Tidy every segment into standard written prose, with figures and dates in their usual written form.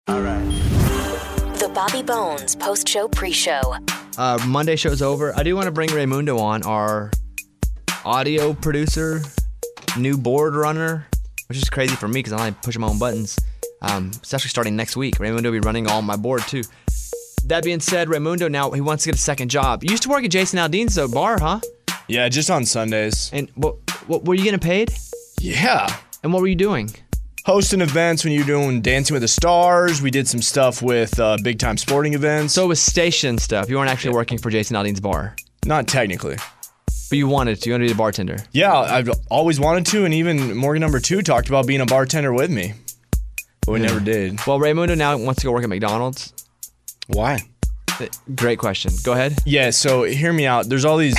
All right. The Bobby Bones post-show pre-show. Monday show's over. I do want to bring Raymundo on, our audio producer, new board runner, which is crazy for me because I only push my own buttons. It's actually starting next week. Raymundo will be running all my board too. That being said, Raymundo now he wants to get a second job. You used to work at Jason Aldean's bar, huh? Yeah, just on Sundays. And what were you getting paid? Yeah. And what were you doing? Hosting events when you were doing Dancing with the Stars. We did some stuff with big time sporting events. So it was station stuff. You weren't actually working for Jason Aldean's bar. Not technically. But you wanted to. You wanted to be a bartender. Yeah, I've always wanted to, and even Morgan number 2 talked about being a bartender with me. But we never did. Well, Raymundo now wants to go work at McDonald's. Why? Great question. Go ahead. Yeah, so hear me out. There's all these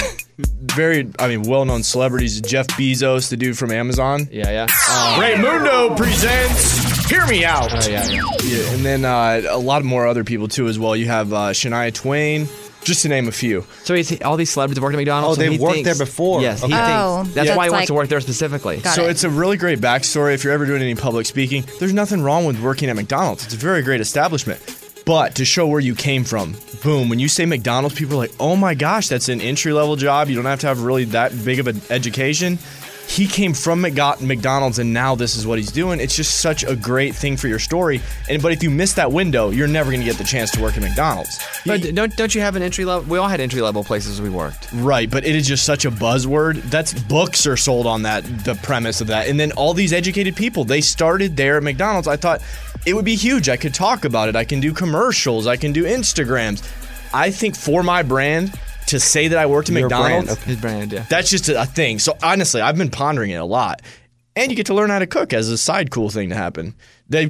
well-known celebrities. Jeff Bezos, the dude from Amazon. Yeah. Raymundo presents Hear Me Out. Oh, yeah. Yeah, and then a lot more other people, too, as well. You have Shania Twain, just to name a few. So all these celebrities have worked at McDonald's? Oh, they've worked there before. Yes, Okay. he thinks. That's why he wants to work there specifically. So it's a really great backstory. If you're ever doing any public speaking, there's nothing wrong with working at McDonald's. It's a very great establishment. But to show where you came from, boom, when you say McDonald's, people are like, oh my gosh, that's an entry-level job. You don't have to have really that big of an education. He came from McDonald's, and now this is what he's doing. It's just such a great thing for your story. But if you miss that window, you're never going to get the chance to work at McDonald's. But don't you have an entry level? We all had entry level places we worked. Right, but it is just such a buzzword. That's books are sold on that, the premise of that. And then all these educated people, they started there at McDonald's. I thought it would be huge. I could talk about it. I can do commercials. I can do Instagrams. I think for my brand, to say that I worked at McDonald's, brand, okay. His brand, yeah. That's just a thing. So honestly, I've been pondering it a lot. And you get to learn how to cook as a side cool thing to happen. They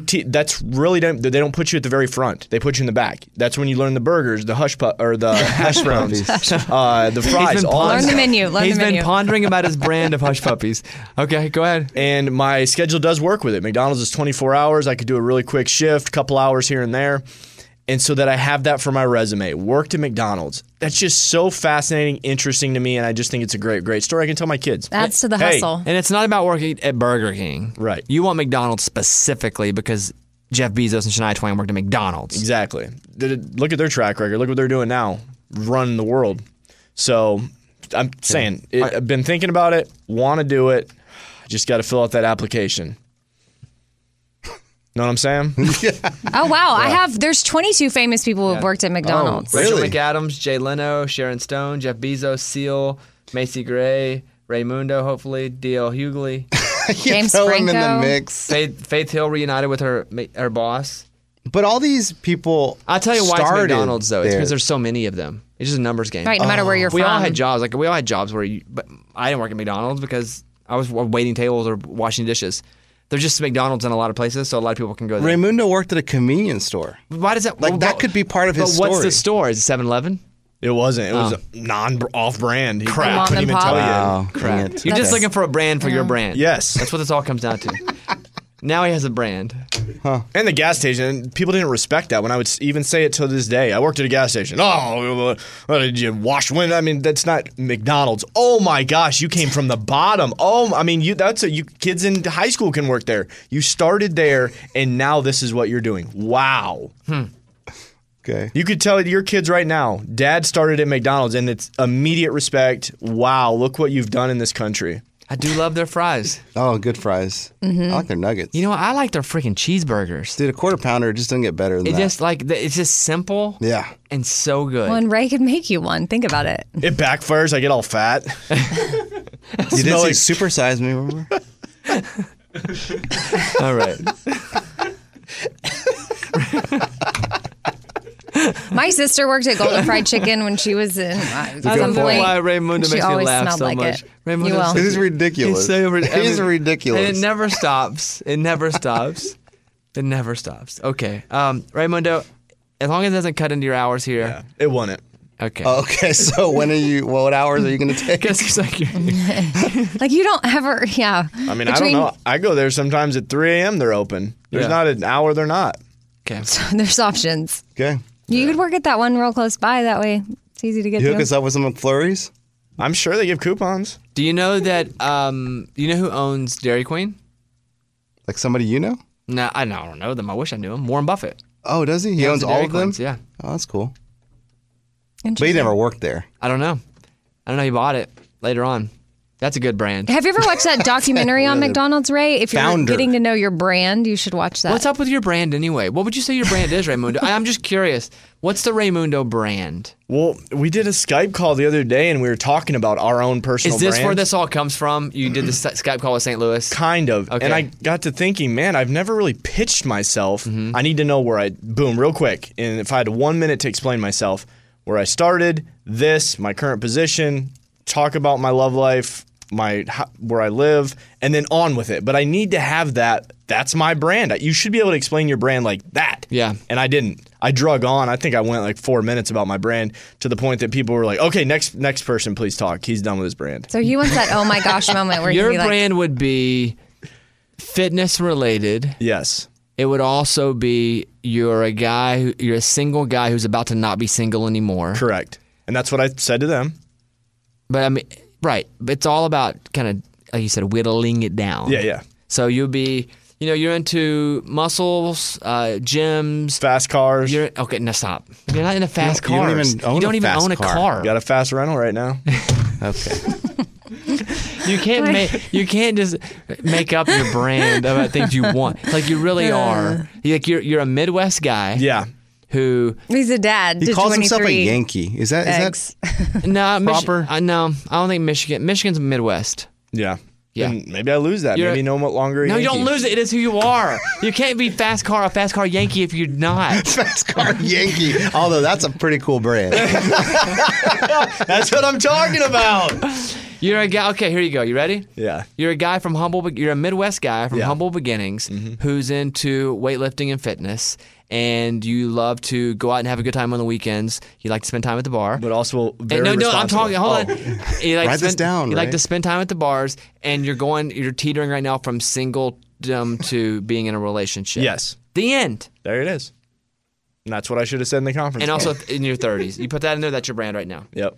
don't put you at the very front. They put you in the back. That's when you learn the burgers, the hash browns, the fries. Learn the menu. He's been pondering about his brand of hush puppies. Okay, go ahead. And my schedule does work with it. McDonald's is 24 hours. I could do a really quick shift, couple hours here and there. And so that I have that for my resume. Worked at McDonald's. That's just so fascinating, interesting to me, and I just think it's a great, great story. I can tell my kids. Adds to the hustle. And it's not about working at Burger King. Right. You want McDonald's specifically because Jeff Bezos and Shania Twain worked at McDonald's. Exactly. Look at their track record. Look what they're doing now, running the world. So I'm saying, I've been thinking about it, want to do it. I just got to fill out that application. Know what I'm saying? Oh, wow. There's 22 famous people who've worked at McDonald's. Rachel Really? McAdams, Jay Leno, Sharon Stone, Jeff Bezos, Seal, Macy Gray, Raymundo, hopefully, D.L. Hughley. James Throw him in the Franco. mix. Faith Hill reunited with her boss. But all these people I'll tell you why it's started McDonald's, though. It's there. because there's so many of them. It's just a numbers game. Right, no matter where you're We from. all had jobs. We all had jobs but I didn't work at McDonald's because I was waiting tables or washing dishes. There's just McDonald's in a lot of places, so a lot of people can go there. Raymundo worked at a convenience store. Why does that... That could be part of his But what's story. the store? Is it 7-Eleven? It wasn't. It was off-brand. Crap. I couldn't even tell you. Wow, dang it. You're just looking for a brand for your brand. Yes. That's what this all comes down to. Now he has a brand. And the gas station, people didn't respect that when I would even say it to this day. I worked at a gas station. Oh, did you wash windows? I mean, that's not McDonald's. Oh my gosh, you came from the bottom. Oh, I mean, you kids in high school can work there. You started there, and now this is what you're doing. Wow. Okay. You could tell your kids right now, Dad started at McDonald's, and it's immediate respect. Wow, look what you've done in this country. I do love their fries. Oh, good fries. I like their nuggets. You know what? I like their freaking cheeseburgers. Dude, a quarter pounder just doesn't get better than that. It's just simple. Yeah. And so good. Well, and Ray could make you one. Think about it. It backfires. I get all fat. You did say supersize me, remember? All right. My sister worked at Golden Fried Chicken when she was in. I was I on don't know point. why Raymundo She makes me always laugh smelled so like much. it. Raymundo You will. This is ridiculous. He's so He's ridiculous. And it never stops. It never stops. It never stops. Okay. Raymundo, as long as it doesn't cut into your hours here. Yeah, it wouldn't. Okay. Okay, so what hours are you going to take? Guess it's like Like you don't ever, yeah. I mean, I don't know. I go there sometimes at 3 a.m. They're open. There's Yeah. not an hour they're not. Okay. There's options. Okay. You could work at that one real close by. That way, it's easy to get You to. hook us up with some McFlurries? I'm sure they give coupons. Do you know that, you know who owns Dairy Queen? Like somebody you know? No, I don't know them. I wish I knew them. Warren Buffett. Oh, does he? He owns the all Dairy of them? Queens, yeah. Oh, that's cool. But he Interesting. never worked there. I don't know. He bought it later on. That's a good brand. Have you ever watched that documentary on McDonald's, Ray? If you're Founder. getting to know your brand, you should watch that. What's up with your brand anyway? What would you say your brand is, Raymundo? I'm just curious. What's the Raymundo brand? Well, we did a Skype call the other day, and we were talking about our own personal Is this brand. where this all comes from? You did the Skype call with St. Louis? Kind of. Okay. And I got to thinking, man, I've never really pitched myself. Mm-hmm. I need to know where boom, real quick. And if I had 1 minute to explain myself, where I started, my current position, talk about my love life, where I live, and then on with it. But I need to have that. That's my brand. You should be able to explain your brand like that. Yeah. And I didn't. I drug on. I think I went like 4 minutes about my brand to the point that people were like, okay, next person, please talk. He's done with his brand. So he wants that oh my gosh moment where Your you be brand would be fitness related. Yes. It would also be you're a single guy who's about to not be single anymore. Correct. And that's what I said to them. But I mean, right. But it's all about kind of, like you said, whittling it down. Yeah. So you'll be, you're into muscles, gyms. Fast cars. Okay, no, stop. You're not into fast You don't cars. even own You don't a even fast own a car. car. Got a fast rental right now. Okay. You can't just make up your brand about things you want. Like you really are. You're a Midwest guy. Yeah. Who? He's a dad. He to calls himself a 23 Yankee. Is that eggs. No, Proper? no, I don't think Michigan. Michigan's Midwest. Yeah. Yeah. And maybe I lose that. Maybe no longer a No, you Yankee. don't lose it. It is who you are. You can't be a fast car Yankee if you're not. fast car Yankee? Although that's a pretty cool brand. That's what I'm talking about. You're a guy. Okay, here you go. You ready? Yeah. You're a guy from You're a Midwest guy from Yeah. humble beginnings who's into weightlifting and fitness, and you love to go out and have a good time on the weekends. You like to spend time at the bar. But also very No, I'm responsible. talking. Hold on. You like Write to this spend, down, You like Ray. to spend time at the bars, and you're teetering right now from singledom to being in a relationship. Yes. The end. There it is. And that's what I should have said in the conference And call. also in your 30s. You put that in there. That's your brand right now. Yep.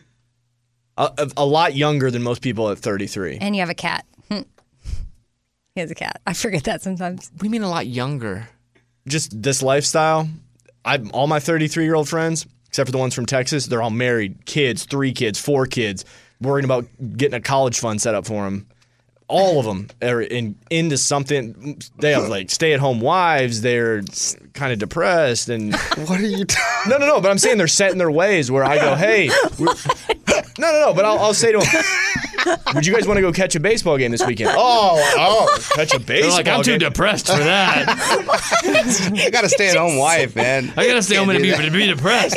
A lot younger than most people at 33. And you have a cat. He has a cat. I forget that sometimes. What do you mean a lot younger? Just this lifestyle. All my 33-year-old friends, except for the ones from Texas, they're all married, kids, 3 kids, 4 kids, worrying about getting a college fund set up for them. All of them are into something. They have like stay-at-home wives. They're kind of depressed and What are you talking? no. But I'm saying they're set in their ways. Where I go, hey, no. But I'll say to them, would you guys want to go catch a baseball game this weekend? Oh, catch a baseball I'm too game. depressed for that. I got a stay-at-home wife, man. I gotta stay home and be depressed.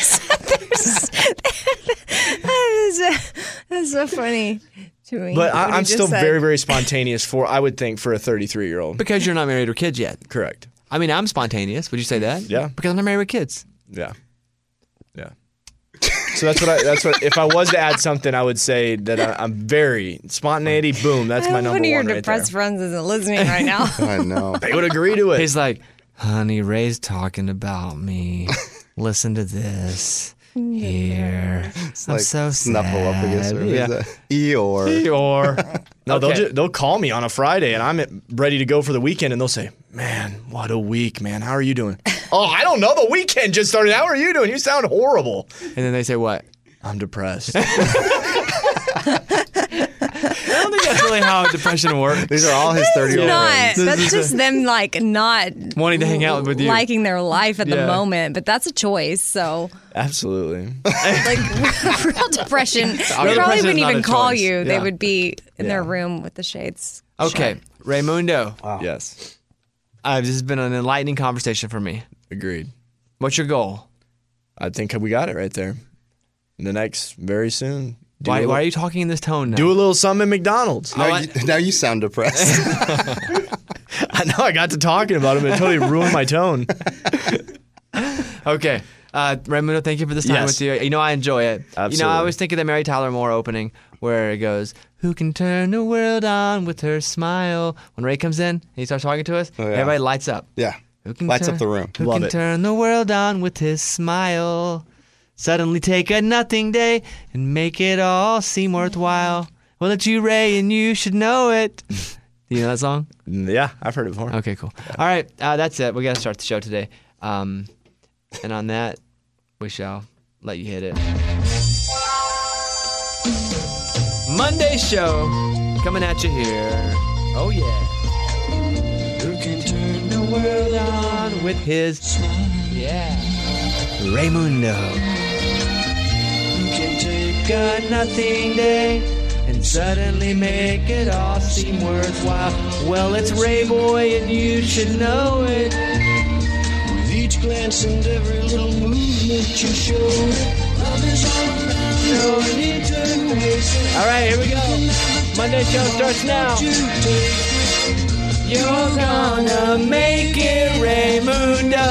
That's so funny to me. But what he I'm just still said. very, very spontaneous I would think, for a 33-year-old. Because you're not married or kids yet. Correct. I mean, I'm spontaneous. Would you say that? Yeah. Because I'm not married with kids. Yeah. So that's what. If I was to add something, I would say that I'm very spontaneity. Boom. That's my number One of your one right depressed there. friends isn't listening right now. I know. They would agree to it. He's like, honey, Ray's talking about me. Listen to this. Here. It's I'm like so Snuffleupagus. sad. Or Yeah. is that Eeyore. Or No, Okay. they'll call me on a Friday, and I'm ready to go for the weekend, and they'll say, "Man, what a week, man. How are you doing?" Oh, I don't know. The weekend just started. How are you doing? You sound horrible. And then they say what? I'm depressed. I don't think that's really how depression works. These are all his 30-year-old Not. friends. That's just them like not Wanting to hang out with you. liking their life at the Yeah. moment. But that's a choice. So Absolutely. like real depression, they depression probably is wouldn't not even a call choice. you. They Yeah. would be in their Yeah. room with the shades. Okay, Raymundo. Yes. This has been an enlightening conversation for me. Agreed. What's your goal? I think we got it right there. The next, very soon. Why are you talking in this tone now? Do a little something at McDonald's. Now you sound depressed. I know I got to talking about him. It totally ruined my tone. Okay. Raymundo, thank you for this time Yes. with you. You know, I enjoy it. You know, I Absolutely. always think of the Mary Tyler Moore opening where it goes, who can turn the world on with her smile? When Ray comes in and he starts talking to us, yeah. everybody lights up. Yeah. Who can Lights turn- up the room. Who Love can it. turn the world on with his smile? Suddenly take a nothing day and make it all seem worthwhile. Well, it's you, Ray, and you should know it. Do you know that song? Yeah, I've heard it before. Okay, cool. All right, that's it. We got to start the show today. And on that, we shall let you hit it. Monday show coming at you here. Oh, yeah. Who can turn the world on with his smile? Yeah. Raymundo. You can take a nothing day and suddenly make it all seem worthwhile. Well, it's Ray Boy, and you should know it. With each glance and every little movement you show it, love is all around, no need to waste it. All right, here we go. Monday show starts now. You're gonna make it, Raymundo.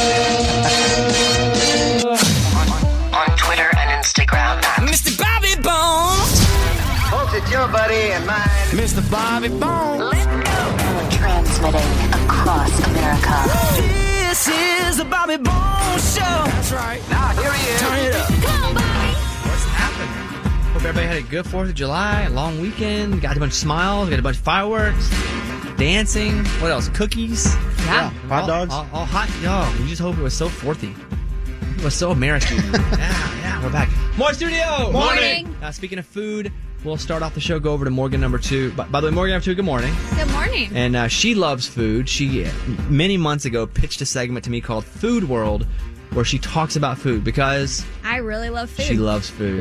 On Twitter and Instagram at Mr. Bobby Bones. Folks, it's your buddy and mine, Mr. Bobby Bones. transmitting across America. This is the Bobby Bones Show. That's right. Now, here he is. Turn it up. Come on, Bobby. What's happening? Hope everybody had a good 4th of July, long weekend. Got a bunch of smiles, got a bunch of fireworks, dancing. What else? Cookies. Yeah. Hot dogs. All hot. Yo, we just hope it was so 4thy. It was so American. yeah, we're back. More studio. Morning. Speaking of food, we'll start off the show, go over to Morgan number 2. By the way, Morgan number 2, good morning. Good morning. And she loves food. She, many months ago, pitched a segment to me called Food World, where she talks about food because I really love food. she loves food.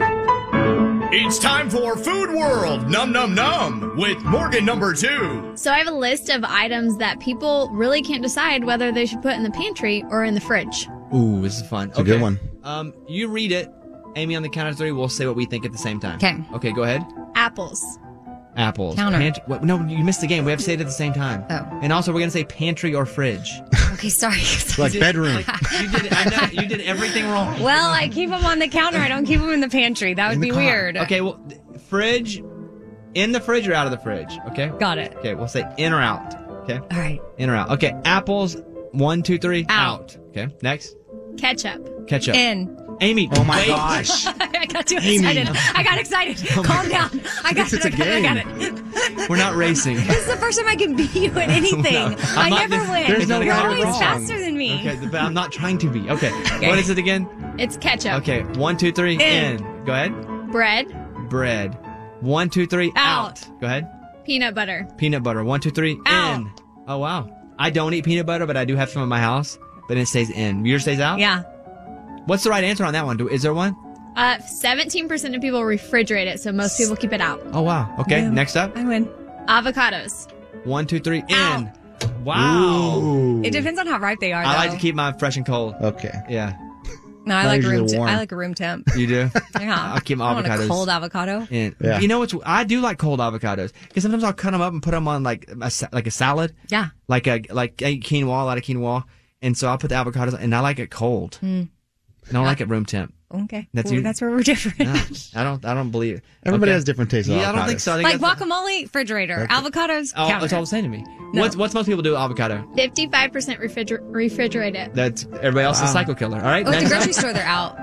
It's time for Food World Num Num Num with Morgan number 2. So I have a list of items that people really can't decide whether they should put in the pantry or in the fridge. Ooh, this is fun. It's a good one. You read it. Amy, on the count of 3, we'll say what we think at the same time. Okay. Okay, go ahead. Apples. Apples. Counter. No, you missed the game. We have to say it at the same time. Oh. And also, we're going to say pantry or fridge. Okay, sorry. Like bedroom. You did. I know you did everything wrong. Well, I keep them on the counter. I don't keep them in the pantry. That would be weird. Okay, well, fridge, in the fridge or out of the fridge? Okay. Got it. Okay, we'll say in or out. Okay. All right. In or out. Okay. Apples. 1, 2, 3. Out. Okay. Next. Ketchup. Ketchup. In. Amy. Oh my wait. gosh. I got too excited. I got excited. Calm down. I got it. It's a game. I got it. We're not racing. This is the first time I can beat you at anything. No, I I'm not- never win. there's no You're right or always wrong. faster than me. Okay, but I'm not trying to be. Okay. What is it again? It's ketchup. Okay. 1, 2, 3. In. Go ahead. Bread. Bread. 1, 2, 3. Out. Go ahead. Peanut butter. Peanut butter. 1, 2, 3. Out. In. Oh wow. I don't eat peanut butter, but I do have some in my house. But it stays in. Yours stays out? Yeah. What's the right answer on that one? Is there one? 17% of people refrigerate it, so most people keep it out. Oh wow. Okay. Yeah. Next up. I win. Avocados. 1, 2, 3. In. Out. Wow. Ooh. It depends on how ripe they are. I like though. to keep mine fresh and cold. Okay. Yeah. No, I Mine like usually room. warm. I like a room temp. You do? Yeah. I'll keep my I want avocados. a cold avocado. in. Yeah. You know what's? I do like cold avocados because sometimes I'll cut them up and put them on like a salad, Yeah. like I eat quinoa, a lot of quinoa, and so I'll put the avocados, and I like it cold. I don't like it room temp. Okay. That's Well, you- that's where we're different. No, I don't believe it. Everybody Okay. has different tastes. Yeah, of I don't think avocados. so. I think Like that's- guacamole, refrigerator. Avocados, Oh, counter. it's all the same to me. No. What's most people do with avocado? 55% refrigerate it. That's everybody else is a cycle killer. All right, Oh, at the next up. grocery store, they're out.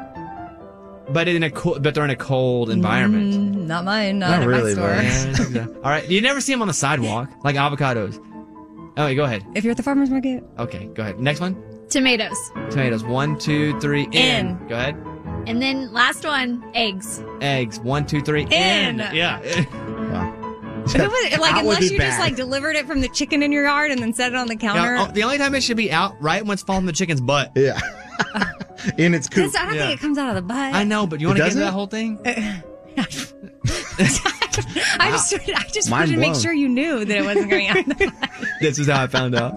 But they're in a cold environment. Not mine. Not Not, in really, my store. though. Yeah, I think so. All right, you never see them on the sidewalk like avocados. Oh, wait, go ahead. If you're at the farmer's market, Okay, go ahead. Next one. Tomatoes. Tomatoes. 1, 2, 3. In. Go ahead. And then last one, eggs. Eggs. 1, 2, 3. In. Yeah. Wow. if it was, like Out would unless be you just bad. like delivered it from the chicken in your yard and then set it on the counter. Now, the only time it should be out right when it's falling from the chicken's butt. Yeah. In its coop. Because I don't Yeah. think it comes out of the butt. I know, but you want to get into doesn't? that whole thing? I just Mind wanted to make blown. sure you knew that it wasn't going out. Of the butt. This is how I found out.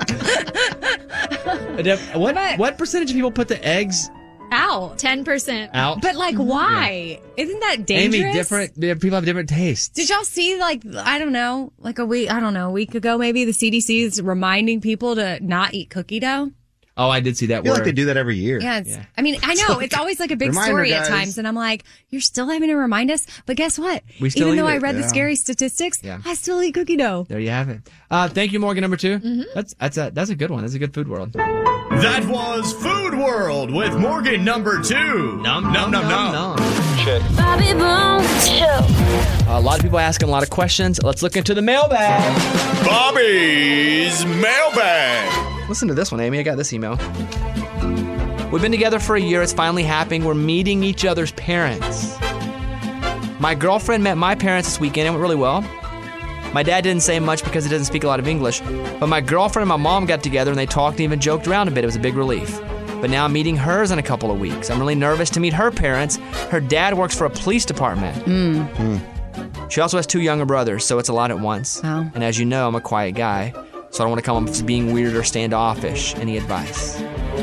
What percentage of people put the eggs Out. 10%. out? But like, why? Isn't that dangerous? Amy, people have different tastes. Did y'all see, like, I don't know, like a week ago maybe, the CDC is reminding people to not eat cookie dough? Oh, I did see that I feel word. like they do that every year. Yeah, Yeah. I mean, I know, it's always like a big Reminder, story at guys. times, and I'm like, you're still having to remind us? But guess what? We still Even though eat I it, read the yeah. scary statistics, Yeah. I still eat cookie dough. There you have it. Thank you, Morgan number 2. Mm-hmm. That's a good one. That's a good food world. That was Food World with Morgan number 2. Num. shit. Bobby Bones Show. A lot of people asking a lot of questions. Let's look into the mailbag. Bobby's mailbag. Listen to this one, Amy. I got this email. We've been together for a year. It's finally happening. We're meeting each other's parents. My girlfriend met my parents this weekend. It went really well. My dad didn't say much because he doesn't speak a lot of English. But my girlfriend and my mom got together and they talked and even joked around a bit. It was a big relief. But now I'm meeting hers in a couple of weeks. I'm really nervous to meet her parents. Her dad works for a police department. She also has 2 younger brothers, so it's a lot at once. Wow. And as you know, I'm a quiet guy, so I don't want to come off as being weird or standoffish. Any advice?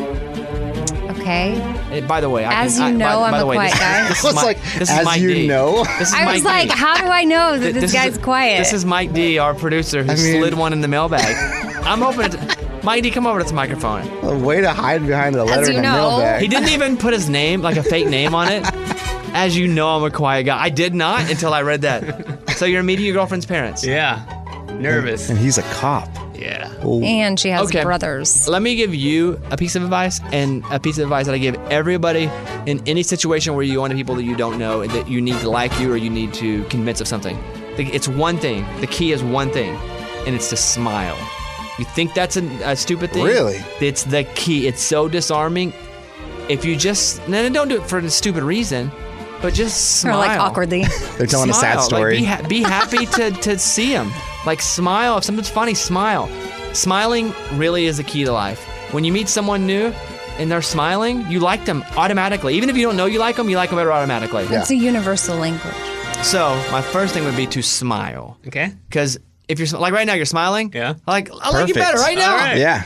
Okay. By the way, I'm a quiet guy. This is It's Mike- like, this is as Mike you D. know. This is I Mike was like, D. how do I know that this guy's quiet? This is Mike D, our producer, who slid one in the mailbag. I'm hoping Mike D, come over to this microphone. A way to hide behind a letter As in you a know. mailbag. He didn't even put his name, like a fake name on it. As you know, I'm a quiet guy. I did not until I read that. So you're meeting your girlfriend's parents. Yeah. Nervous. And he's a cop. Yeah. And she has Okay. brothers. Let me give you a piece of advice and a piece of advice that I give everybody in any situation where you go into people that you don't know and that you need to like you or you need to convince of something. It's one thing. The key is one thing, and it's to smile. You think that's a stupid thing? Really? It's the key. It's so disarming. If you just, then don't do it for a stupid reason, but just smile. Or like awkwardly. They're telling a sad Smile. story. Like, be happy to see them. Like, smile. If something's funny, smile. Smiling really is the key to life. When you meet someone new and they're smiling, you like them automatically. Even if you don't know you like them better automatically. Yeah. It's a universal language. So my first thing would be to smile. Okay. Because if you're like right now, you're smiling. Yeah. Like I like you better right now. All right. Yeah.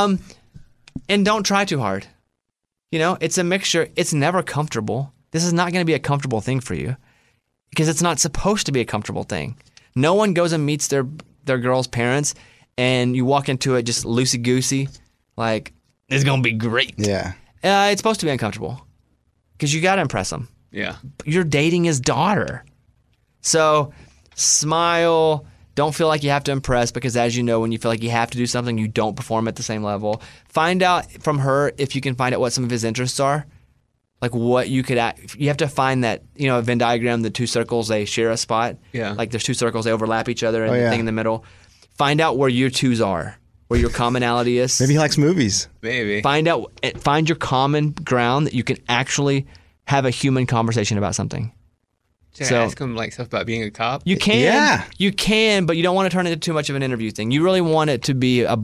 And don't try too hard. You know, it's a mixture. It's never comfortable. This is not going to be a comfortable thing for you because it's not supposed to be a comfortable thing. No one goes and meets their girl's parents and you walk into it just loosey-goosey, like, it's going to be great. Yeah. It's supposed to be uncomfortable because you got to impress them. Yeah. You're dating his daughter. So smile. Don't feel like you have to impress because, as you know, when you feel like you have to do something, you don't perform at the same level. Find out from her if you can find out what some of his interests are. Like what you could you have to find that, you know, a Venn diagram, the 2 circles, they share a spot. Yeah. Like there's 2 circles, they overlap each other and Oh, the yeah. thing in the middle. Find out where your 2s are, where your commonality is. Maybe he likes movies. Maybe. Find your common ground that you can actually have a human conversation about something. Should So- I ask him like stuff about being a cop? You can, Yeah. you can, but you don't want to turn it into too much of an interview thing. You really want it to be a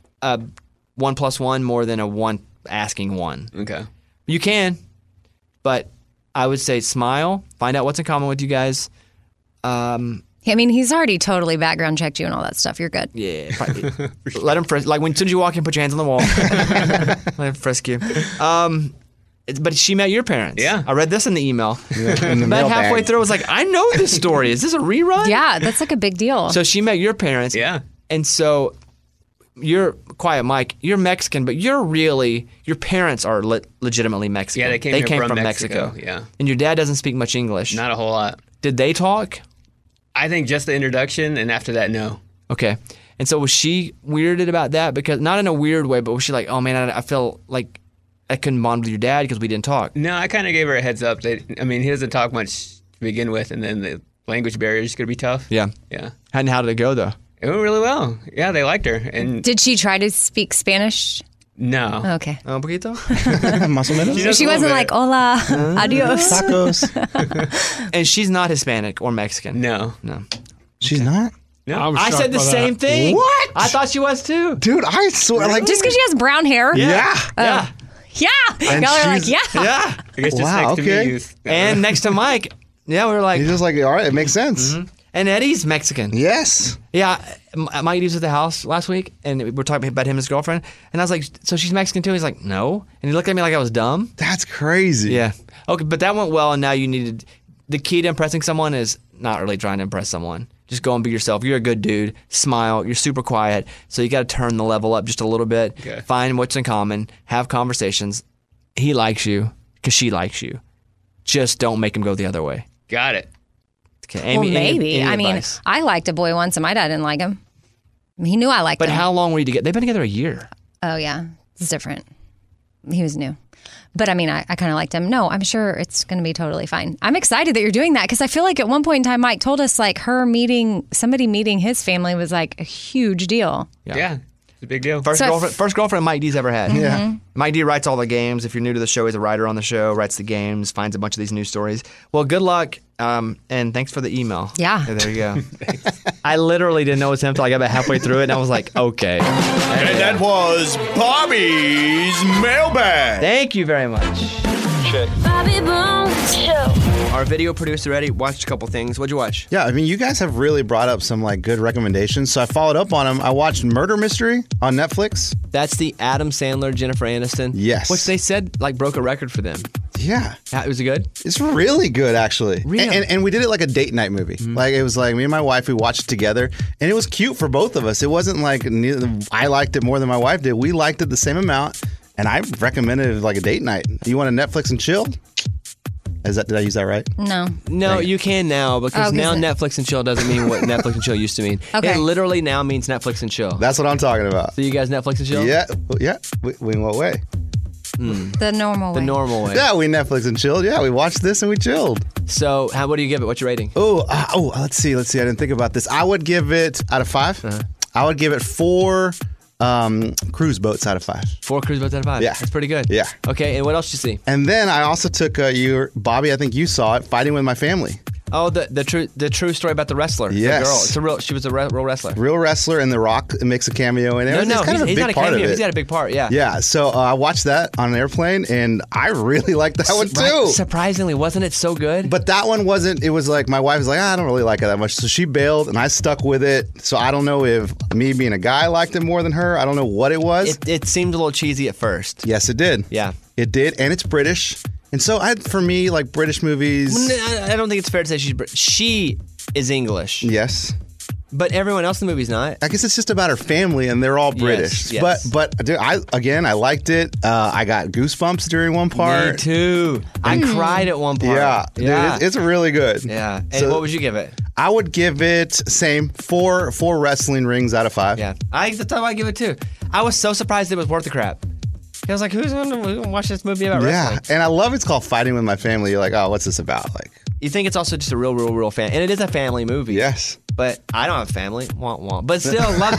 1 + 1 more than a 1 asking 1. Okay. You can, but I would say smile. Find out what's in common with you guys. I mean, he's already totally background checked you and all that stuff. You're good. Yeah, let him frisk. Like as soon as you walk in, put your hands on the wall. Let him frisk you. But she met your parents. Yeah. I read this in the email. In the About mailbag. halfway through, I was like, I know this story. Is this a rerun? Yeah, that's like a big deal. So she met your parents. Yeah. And so you're quiet, Mike. You're Mexican, but your parents are legitimately Mexican. Yeah, they came here from Mexico. Mexico. Yeah. And your dad doesn't speak much English. Not a whole lot. Did they talk? I think just the introduction, and after that, no. Okay. And so was she weirded about that? Because not in a weird way, but was she like, oh man, I feel like I couldn't bond with your dad because we didn't talk? No, I kind of gave her a heads up. He doesn't talk much to begin with, and then the language barrier is going to be tough. Yeah. Yeah. And how did it go though? It went really well. Yeah, they liked her. And Did she try to speak Spanish? no. Okay. Un poquito? Más o menos. Just She a little wasn't bit. like, hola, adios. Tacos. And she's not Hispanic or Mexican. No. No. She's not? No. I said the same thing. What? I thought she was too. Dude, I swear, like, Just because she has brown hair? yeah. Yeah. Yeah. And Y'all are like, she's- yeah. Yeah. I guess just Wow, next to okay. me. And next to Mike, yeah, we were like, He's just like, all right, it makes sense. and Eddie's Mexican. Yes. Yeah, Mike was at the house last week, and we were talking about him and his girlfriend. And I was like, so she's Mexican too? He's like, no. And he looked at me like I was dumb. That's crazy. Yeah. Okay, but that went well, and now you needed... The key to impressing someone is not really trying to impress someone. Just go and be yourself. You're a good dude. Smile. You're super quiet. So you got to turn the level up just a little bit. Okay. Find what's in common. Have conversations. He likes you because she likes you. Just don't make him go the other way. Got it. Okay, Amy, Well, maybe. any I mean, advice? I liked a boy once and my dad didn't like him. He knew I liked But him. how long were you together? They've been together a year. Oh, yeah. It's different. he was new. But I mean, I kind of liked him. No, I'm sure it's going to be totally fine. I'm excited that you're doing that because I feel like at one point in time, Mike told us like somebody meeting his family was like a huge deal. Yeah. It's a big deal. First girlfriend Mike D's ever had. Yeah. Mike D writes all the games. If you're new to the show, he's a writer on the show, writes the games, finds a bunch of these news stories. Well, good luck, and thanks for the email. Yeah. There you go. I literally didn't know it was him until I got about halfway through it, and I was like, okay. And that was Bobby's mailbag. Thank you very much. Bobby Bones Show. Our video producer, Eddie, watched a couple things. What'd you watch? Yeah, I mean, you guys have really brought up some like good recommendations. So I followed up on them. I watched Murder Mystery on Netflix. That's the Adam Sandler, Jennifer Aniston. Yes. Which they said like broke a record for them. Yeah. Was it good? It's really good, actually. Really? And we did it like a date night movie. Like, it was like me and my wife, we watched it together, and it was cute for both of us. It wasn't like I liked it more than my wife did. We liked it the same amount, and I recommended it like a date night. You want to Netflix and chill? Did I use that right? No, you can now because now 'cause Netflix and chill doesn't mean what Netflix and chill used to mean. Okay. It literally now means Netflix and chill. That's what I'm talking about. So you guys Netflix and chill? Yeah. In what way? The normal way. The normal way. Yeah, we Netflix and chilled. Yeah, we watched this and we chilled. So what do you give it? What's your rating? Let's see. I didn't think about this. I would give it out of 5. I would give it 4 cruise boats out of 5. 4 cruise boats out of 5? Yeah. That's pretty good. Yeah. Okay, and what else did you see? And then I also took Bobby, I think you saw it, Fighting with My Family. Oh, the true story about the wrestler. Yes. The girl. She was a real wrestler. Real wrestler, and The Rock makes a cameo in it. It's kind of a he's big not a part cameo. of it. He's got a big part, yeah. Yeah, so I watched that on an airplane, and I really liked that one too. Right. Surprisingly, wasn't it so good? But that one wasn't. It was like my wife was like, I don't really like it that much. So she bailed, and I stuck with it. So I don't know if me being a guy liked it more than her. I don't know what it was. It seemed a little cheesy at first. Yes, it did. Yeah. It did, and it's British. And so for me, like British movies. I don't think it's fair to say she is English. Yes. But everyone else in the movie's not. I guess it's just about her family, and they're all British. Yes. But dude, I liked it. I got goosebumps during one part. Me too. I cried at one part. Yeah, dude, it's really good. Yeah. And So- what would you give it? I would give it same 4 wrestling rings out of 5. Yeah. That's how I give it too. I was so surprised it was worth the crap. I was like, who's going to watch this movie about wrestling? Yeah, and I love it's called Fighting with My Family. You're like, oh, what's this about? Like, You think it's also just a real fan. And it is a family movie. yes. But I don't have a family. Womp. But still loved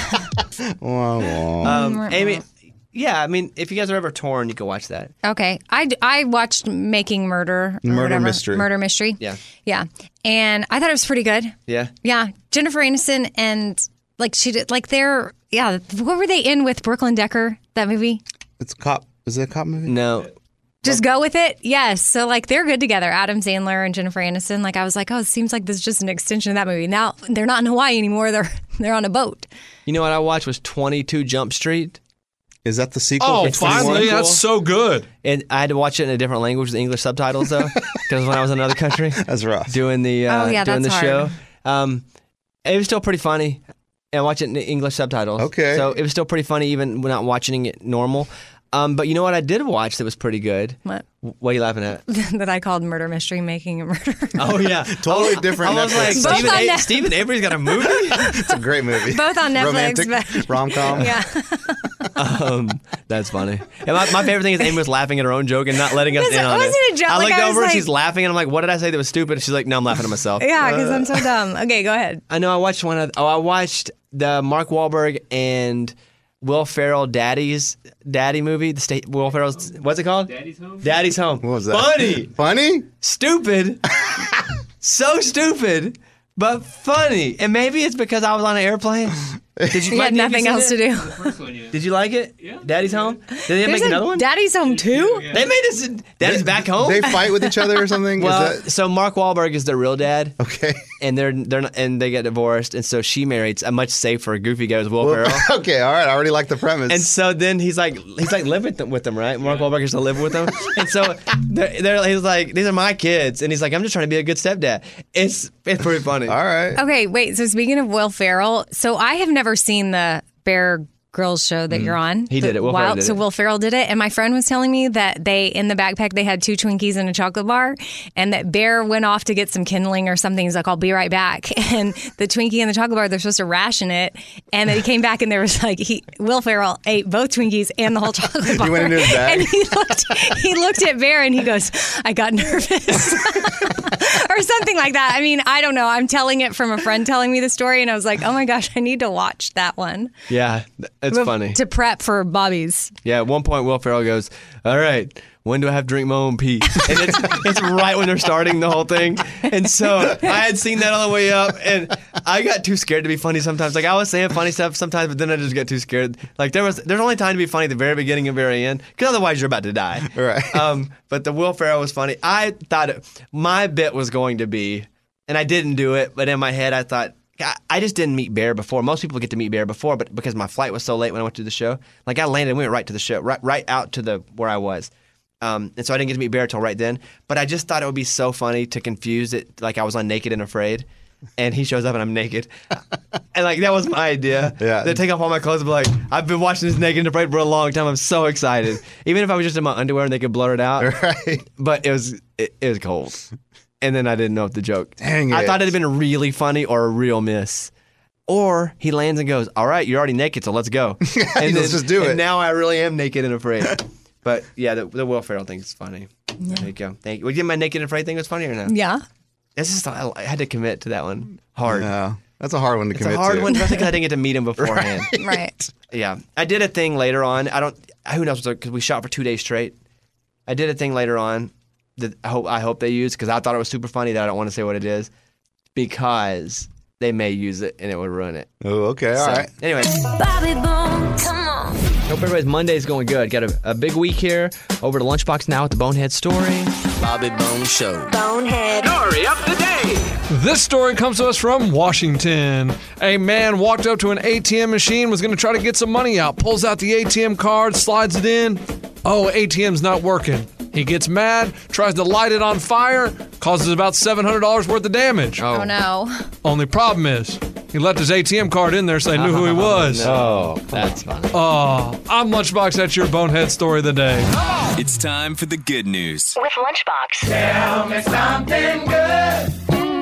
it. Wah, wah. Amy, yeah, I mean, if you guys are ever torn, you can watch that. Okay. I watched Making Murder. Or Murder whatever. Mystery. Murder Mystery. Yeah. Yeah. And I thought it was pretty good. Yeah. Yeah. Jennifer Aniston and like she did, like they're, yeah. What were they in with Brooklyn Decker, that movie? It's a cop. Is it a cop movie? No. Just go with it? Yes. So like they're good together. Adam Sandler and Jennifer Aniston. Like I was like, oh, it seems like this is just an extension of that movie. Now they're not in Hawaii anymore. They're on a boat. You know what I watched was 22 Jump Street. Is that the sequel? Oh, for 21? finally! That's so good. And I had to watch it in a different language with English subtitles though, because when I was in another country That's rough. doing the doing that's the show, hard. it was still pretty funny. And I watched it in English subtitles. Okay. So it was still pretty funny even when not watching it normal. But you know what I did watch that was pretty good? What? What are you laughing at? That I called Murder Mystery, Making a Murder. Oh yeah, Totally different I was like, Netflix. Both on Net- Stephen Avery's got a movie. It's a great movie. Both on Netflix, Romantic but- rom-com. Yeah. That's funny. And my favorite thing is Amy was laughing at her own joke and not letting us Was in it- on wasn't it. a joke? I Like, looked I was over and like- she's laughing and I'm like, what did I say that was stupid? And she's like, no, I'm laughing at myself. Yeah, because I'm so dumb. Okay, go ahead. I know I watched I watched the Mark Wahlberg and Will Ferrell Daddy movie. Will Ferrell's, what's it called? Daddy's Home. Daddy's Home. What was that? Funny. Funny? Stupid. So stupid, but funny. And maybe it's because I was on an airplane. Did You had nothing else to do. Did you like it? Yeah. Daddy's Home? Did they There's make another a one? Daddy's Home too? They made us Daddy's Back Home? They fight with each other or something? well, Is that... so Mark Wahlberg is their real dad. Okay. And they're not, and they get divorced, and so she marries a much safer, goofy guy as Will Ferrell. Okay, all right. I already like the premise. And so then he's like living with them, right? Mark Wahlberg used to live with them, and so he's like, these are my kids, and he's like, I'm just trying to be a good stepdad. It's pretty funny. all right. Okay, wait. So speaking of Will Ferrell, so I have never seen the Bear girls show that you're on. He did it. Will Ferrell did So it. Will Ferrell did it. And my friend was telling me that in the backpack, they had 2 Twinkies and a chocolate bar. And that Bear went off to get some kindling or something. He's like, I'll be right back. And the Twinkie and the chocolate bar, they're supposed to ration it. And then he came back and there was like, Will Ferrell ate both Twinkies and the whole chocolate bar. He went into his bag? And he looked at Bear and he goes, I got nervous. Or something like that. I mean, I don't know. I'm telling it from a friend telling me the story. And I was like, oh my gosh, I need to watch that one. Yeah, it's funny. To prep for Bobby's. Yeah, at one point, Will Ferrell goes, all right, when do I have to drink my own pee? And it's right when they're starting the whole thing. And so I had seen that on the way up, and I got too scared to be funny sometimes. Like, I was saying funny stuff sometimes, but then I just get too scared. Like, there's only time to be funny at the very beginning and very end, because otherwise you're about to die. Right. But the Will Ferrell was funny. I thought my bit was going to be, and I didn't do it, but in my head I thought, I just didn't meet Bear before. Most people get to meet Bear before, but because my flight was so late when I went to the show, like I landed and we went right to the show, right out to where I was. And so I didn't get to meet Bear till right then. But I just thought it would be so funny to confuse it, like I was on Naked and Afraid, and he shows up and I'm naked. And like that was my idea. Yeah. To take off all my clothes and be like, I've been watching this Naked and Afraid for a long time. I'm so excited. Even if I was just in my underwear and they could blur it out. Right. But it was cold. And then I didn't know the joke. Dang I it. thought it'd been really funny or a real miss. Or he lands and goes, all right, you're already naked, so let's go. And Let's just do it. And now I really am naked and afraid. But yeah, the Will Ferrell thing is funny. Yeah. There you go. Thank you. Well, you think my naked and afraid thing was funny or no? Yeah. It's just I had to commit to that one hard. Yeah. That's a hard one to It's commit a hard to. one, especially because I didn't get to meet him beforehand. Right. Yeah, I did a thing later on. Who knows? Because we shot for 2 days straight. I did a thing later on that I hope they use because I thought it was super funny. That I don't want to say what it is because they may use it and it would ruin it. Oh, okay. All right. Anyway, Bobby Bones, come on. hope everybody's Monday's going good. Got a big week here. Over to Lunchbox now with the Bonehead story. Bobby Bones Show. Bonehead. Story of the day. This story comes to us from Washington. A man walked up to an ATM machine, was going to try to get some money out, pulls out the ATM card, slides it in. Oh, ATM's not working. He gets mad, tries to light it on fire, causes about $700 worth of damage. Oh, no. Only problem is, he left his ATM card in there so they knew who he was. Oh, that's funny. Oh, I'm Lunchbox. That's your Bonehead story of the day. It's time for the good news. With Lunchbox. Tell me something good.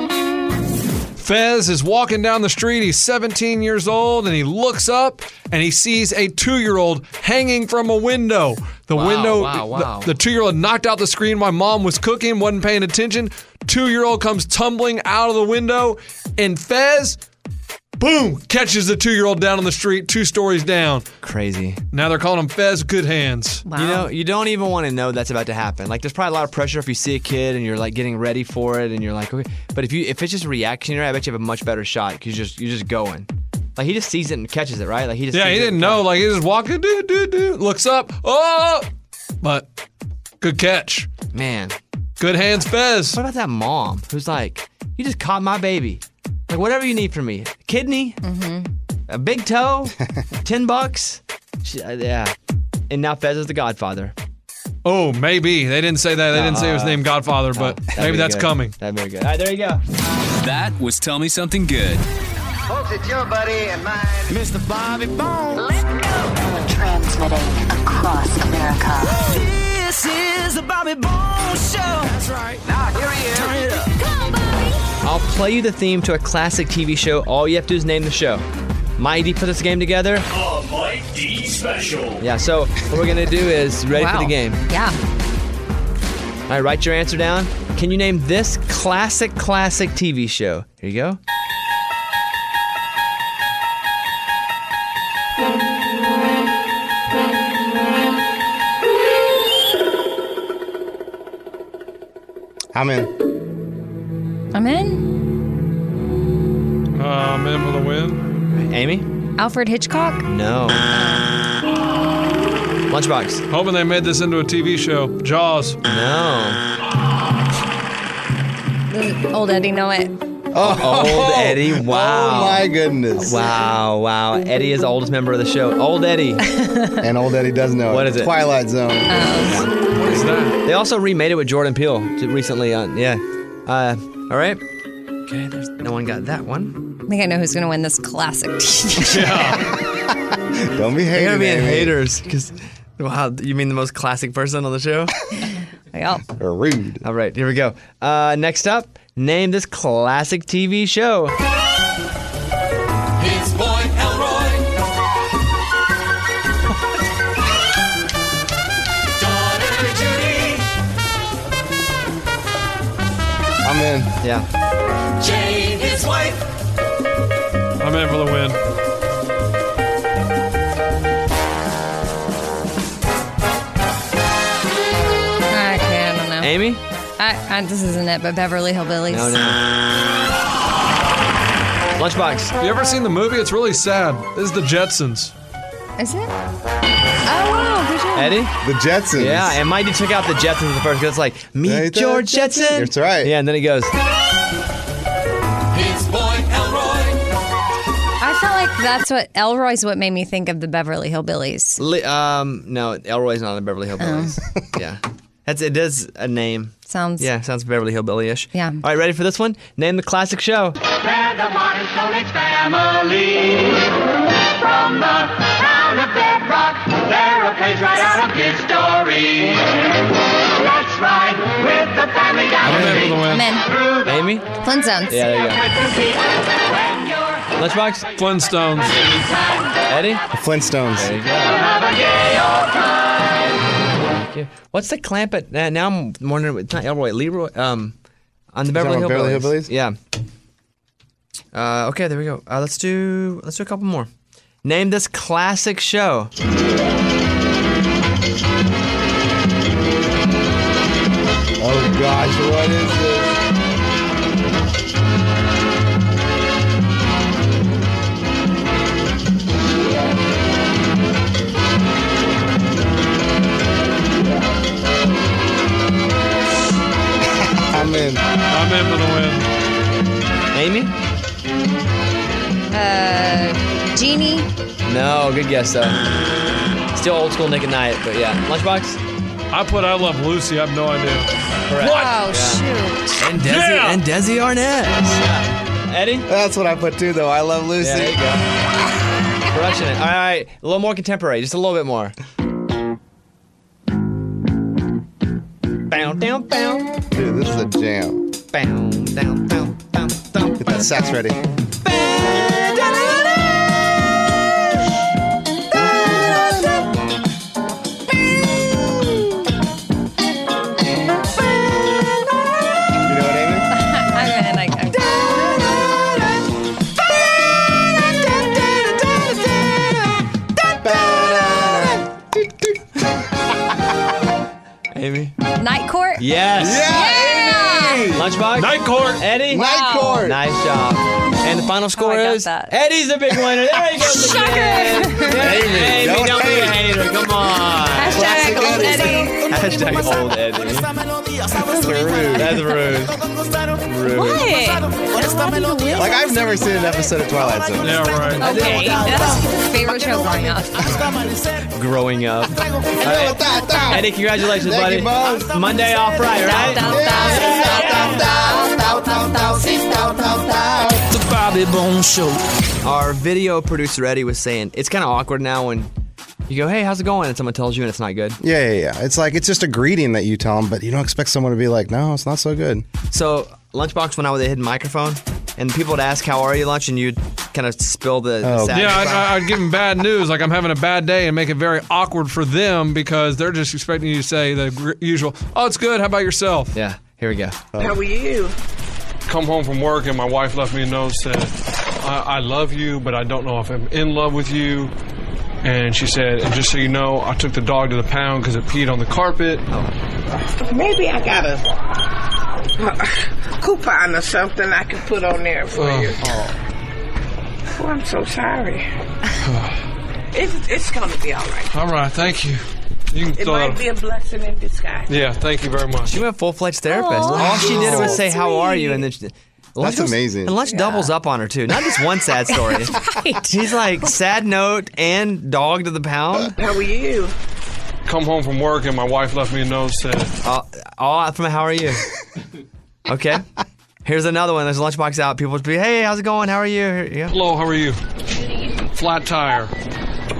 Fez is walking down the street. He's 17 years old, and he looks up, and he sees a 2-year-old hanging from a window. The window, wow. the 2-year-old knocked out the screen while mom was cooking, wasn't paying attention. 2-year-old comes tumbling out of the window, and Fez, boom, catches the 2-year-old down on the street, 2 stories down. Crazy. Now they're calling him Fez Good Hands. Wow. You know, you don't even want to know that's about to happen. Like, there's probably a lot of pressure if you see a kid and you're like getting ready for it, and you're like, okay. But if it's just reactionary, I bet you have a much better shot because you're just going. Like he just sees it and catches it, right? Like he just Yeah, sees he it didn't and know. Like, he just walking, looks up, oh, but good catch. Man, Good hands, Fez. what about that mom who's like, you just caught my baby. Like whatever you need from me, kidney, a big toe, $10. Yeah, and now Fez is the Godfather. Oh, maybe. They didn't say that. They didn't say it was named Godfather, but maybe that's coming. That'd be good. All right, there you go. That was Tell Me Something Good. Folks, it's your buddy and mine, Mr. Bobby Bones. Let's go. Transmitting across America. This is the Bobby Bones Show. That's right. Now, here he is. Turn it up. Come on, Bobby. I'll play you the theme to a classic TV show. All you have to do is name the show. Mighty put this game together. A Mike D special. Yeah, so what we're going to do is, ready for the game? Yeah. All right, write your answer down. Can you name this classic TV show? Here you go. I'm in. I'm in. I'm in for the win. Amy? Alfred Hitchcock. No. Lunchbox? Hoping they made this into a TV show. Jaws. No. Old Eddie know it. Old Eddie. Wow. Oh, my goodness. Wow. Eddie is the oldest member of the show. Old Eddie. And old Eddie does know. What is it? Twilight Zone. What is that? They also remade it with Jordan Peele recently. All right. Okay, no one got that one. I think I know who's going to win this classic TV show. Yeah. Don't be hating. You're being Amy. haters. Because, wow, you mean the most classic person on the show? Yep. Or rude. All right, here we go. Next up, name this classic TV show. His boy Elroy. Daughter Judy. I'm in. Yeah. Jane, his wife. I'm in for the win. I don't know. Amy? This isn't it, but Beverly Hillbillies. No. Lunchbox. You ever seen the movie? It's really sad. This is the Jetsons. Is it? Oh, wow. Good job. Eddie? The Jetsons. Yeah, and Mighty took out the Jetsons at the first because it's like, meet George Jetson. That's right. Yeah, and then he goes, His boy Elroy. I felt like that's what Elroy's what made me think of the Beverly Hillbillies. no, Elroy's not in the Beverly Hillbillies. Yeah. It is a name. Sounds. Yeah, sounds Beverly Hillbilly-ish. Yeah. All right, ready for this one? Name the classic show. They're the modern Stone Age family. From the town of Bedrock, they're a page right out of his story. Let's ride with the family I'm in for gallery. the win. I'm in. Amy? Flintstones. Yeah, there you go. Lunchbox? Flintstones. Eddie? The Flintstones. There you go. What's the clamp at? Now I'm wondering. It's not Elroy. Leroy. On the Beverly talking about Hillbillies. Beverly Yeah. Okay, there we go. Let's do a couple more. Name this classic show. Oh gosh, what is this? I'm in. I'm in for the win. Amy? Genie. No, good guess though. Still old school Nick at Night, but yeah. Lunchbox? I put I Love Lucy. I have no idea. Correct. Oh, shoot. And Desi, Yeah! and Desi Arnaz. Yeah. Eddie? That's what I put too, though. I Love Lucy. Yeah, there you go. Crushing it. All right, a little more contemporary, just a little bit more. Bow, down, bow. Dude, this is a jam. Bow, down, down, down, down. Get that sax ready. You know what, Amy? I'm in. Amy? Night Court. Yes. Yeah. Lunchbox? Night Court. Eddie? Night Court. Nice job. And the final score I got is that. Eddie's the big winner. There you go. Shocker. Yeah, Amy, don't don't be a hate. hater. Come on. Hashtag old Eddie. Hashtag old Eddie. That's rude. What? Like, I've never seen an episode of Twilight Zone. Yeah, right. Okay, that's your favorite show growing up. Growing up. All right. Eddie, congratulations, Thank buddy. you, boss. Monday off right, right? The Bobby Bones Show. Our video producer Eddie was saying it's kind of awkward now when you go, "Hey, how's it going?" and someone tells you and it's not good. Yeah. It's like, it's just a greeting that you tell them, but you don't expect someone to be like, no, it's not so good. So Lunchbox went out with a hidden microphone, and people would ask, "How are you, Lunch?" and you'd kind of spill the sad Yeah, news. I'd give them bad news, like I'm having a bad day, and make it very awkward for them because they're just expecting you to say the usual, "Oh, it's good. How about yourself?" Yeah, here we go. How are you? Come home from work, and my wife left me a note said, I love you, but I don't know if I'm in love with you. And she said, and just so you know, I took the dog to the pound because it peed on the carpet. Maybe I got a coupon or something I can put on there for you. Oh, I'm so sorry. It's going to be all right. All right, thank you. You can It throw might that- be a blessing in disguise. Yeah, thank you very much. She went full-fledged therapist. Oh, All she did was so say, "How are you?" sweet. and then Lunch That's amazing. And Lunch doubles up on her too. Not just one sad story. Right. He's like sad note and dog to the pound. How are you? Come home from work, and my wife left me a note said, All from "How are you?" Okay. Here's another one. There's a lunchbox out. People would be, "Hey, how's it going? How are you?" Here you go. "Hello, how are you? Flat tire.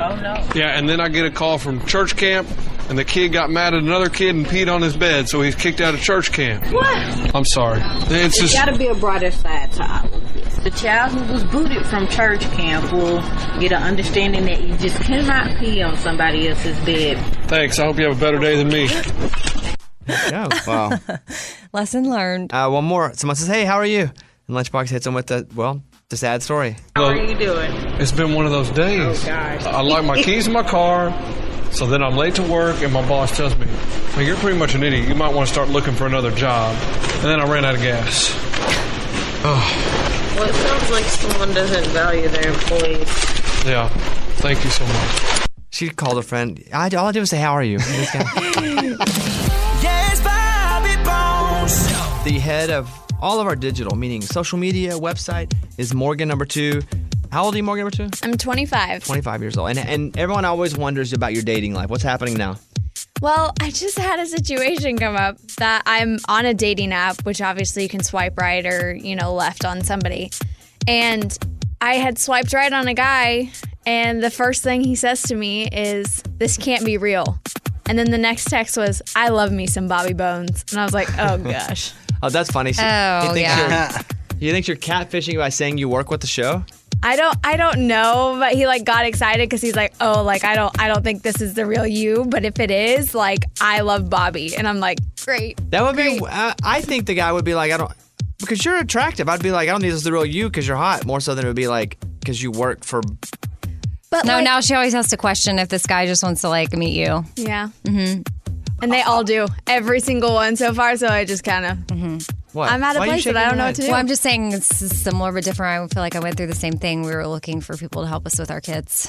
Oh, no. Yeah, and then I get a call from church camp, and the kid got mad at another kid and peed on his bed, so he's kicked out of church camp. What? I'm sorry. It's There's just got to be a brighter side to all of this. The child who was booted from church camp will get an understanding that you just cannot pee on somebody else's bed. thanks. I hope you have a better day than me. Yeah. Wow. Lesson learned. One more. Someone says, "Hey, how are you?" And Lunchbox hits him with the sad story. How are you doing? It's been one of those days. Oh, gosh. I lock my keys in my car, so then I'm late to work, and my boss tells me, "Well, you're pretty much an idiot. You might want to start looking for another job." And then I ran out of gas. Oh, Well, it sounds like someone doesn't value their employees. yeah. Thank you so much. She called a friend. All I did was say, "How are you?" This guy. Yes, Bobby Bones. The head of all of our digital, meaning social media, website, is Morgan number 2. How old are you, Morgan number 2? I'm 25. 25 years old. And everyone always wonders about your dating life. What's happening now? Well, I just had a situation come up that I'm on a dating app, which obviously you can swipe right or, left on somebody. And I had swiped right on a guy, and the first thing he says to me is, "This can't be real." And then the next text was, "I love me some Bobby Bones." And I was like, oh gosh. Oh, that's funny. So Oh, yeah. You think you're catfishing by saying you work with the show? I don't know, but he got excited because he's like, oh, I don't think this is the real you, but if it is, I love Bobby, and I'm like, great. That would be. I think the guy would be like, because you're attractive. I'd be like, I don't think this is the real you because you're hot. More so than it would be like because you work for. But No, now she always has to question if this guy just wants to meet you. Yeah. Mm-hmm. And they all do, every single one so far. So I just kind of. What? I'm at a Why are you place that shaking I don't your know head? what to do. Well, I'm just saying it's similar but different. I feel like I went through the same thing. We were looking for people to help us with our kids.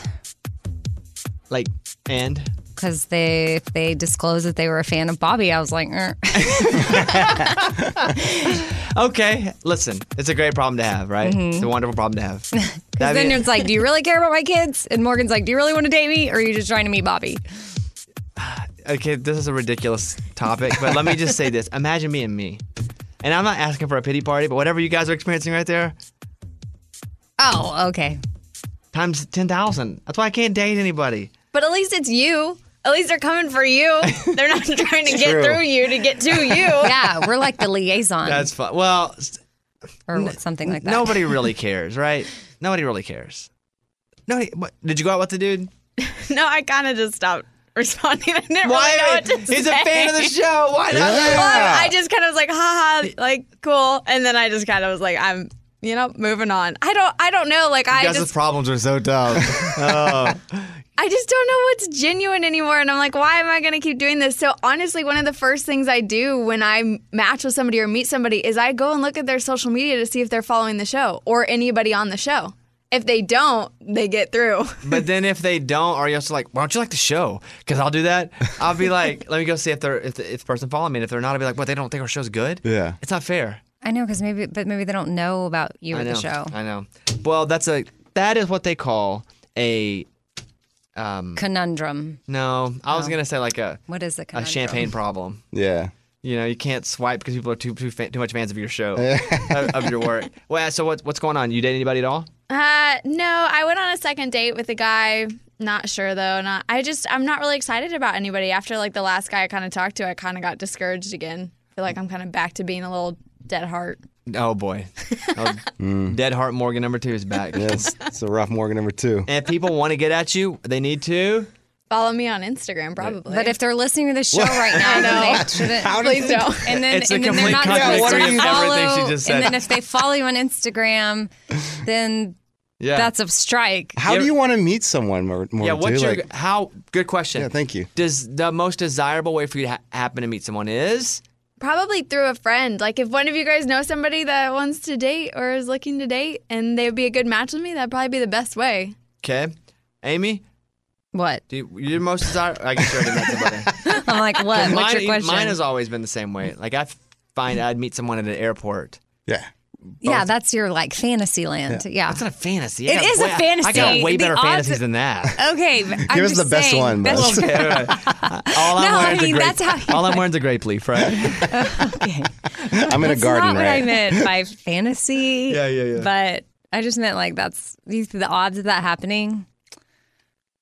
Because if they disclosed that they were a fan of Bobby, I was like, Okay, listen, it's a great problem to have, right? Mhm. It's a wonderful problem to have. Because then it's like, do you really care about my kids? And Morgan's like, do you really want to date me? Or are you just trying to meet Bobby? Okay, this is a ridiculous topic, but let me just say this. Imagine being me. And I'm not asking for a pity party, but whatever you guys are experiencing right there, Oh, okay. times 10,000. That's why I can't date anybody. But at least it's you. At least they're coming for you. They're not trying to get True. through you to get to you. Yeah, we're like the liaison. That's fun. Well, or something like that. nobody really cares, right? Nobody really cares. Did you go out with the dude? No, I kind of just stopped responding. I didn't Why? really know what to He's say. a fan of the show. Why not? Well, I just kind of was like, haha, cool. And then I just kind of was like, I'm, moving on. I don't know. You guys' problems are so tough. I just don't know what's genuine anymore. And I'm like, why am I going to keep doing this? So honestly, one of the first things I do when I match with somebody or meet somebody is I go and look at their social media to see if they're following the show or anybody on the show. If they don't, they get through. But then if they don't, are you also like, why don't you like the show? Because I'll do that. I'll be like, let me go see if the person following me. And if they're not, I'll be like, what? They don't think our show's good? Yeah. It's not fair. I know, because maybe they don't know about you or the show. I know. Well, that is what they call a conundrum. No, I was No. gonna say like What is a a conundrum? champagne problem. Yeah. You can't swipe because people are too much fans of your show, of your work. Well, so what's going on? You date anybody at all? No, I went on a second date with a guy. Not sure though. I'm not really excited about anybody. After the last guy I kind of talked to, I kind of got discouraged again. I feel like I'm kind of back to being a little dead heart. Oh boy, Dead Heart Morgan number 2 is back. Yes, it's a rough Morgan number 2. And if people want to get at you, they need to Follow me on Instagram, probably. But if they're listening to this show right now, then they shouldn't. Please don't. And then, It's a and then complete they're not contradictory supposed of to follow. everything she just said. And then if they follow you on Instagram, then Yeah. that's a strike. How do you want to meet someone more? Yeah, what's too? your good question. Yeah, thank you. Does the most desirable way for you to happen to meet someone is? Probably through a friend. If one of you guys know somebody that wants to date or is looking to date and they would be a good match with me, that'd probably be the best way. Okay, Amy. What? You're most desirable. I guess you already met somebody. I'm like, what? What's your question? Mine has always been the same way. I find I'd meet someone at an airport. Yeah. Yeah, that's your fantasy land. Yeah. That's not a fantasy. It is a fantasy. I got way The better odds- fantasies than that. Okay. Give us the best one, bud. Okay, all right. All I'm No, wearing I is mean, a grape. that's how- All I'm wearing is a grape leaf, right? Okay. I'm in a That's garden, not what right? I meant by fantasy. Yeah. But I just meant that's the odds of that happening.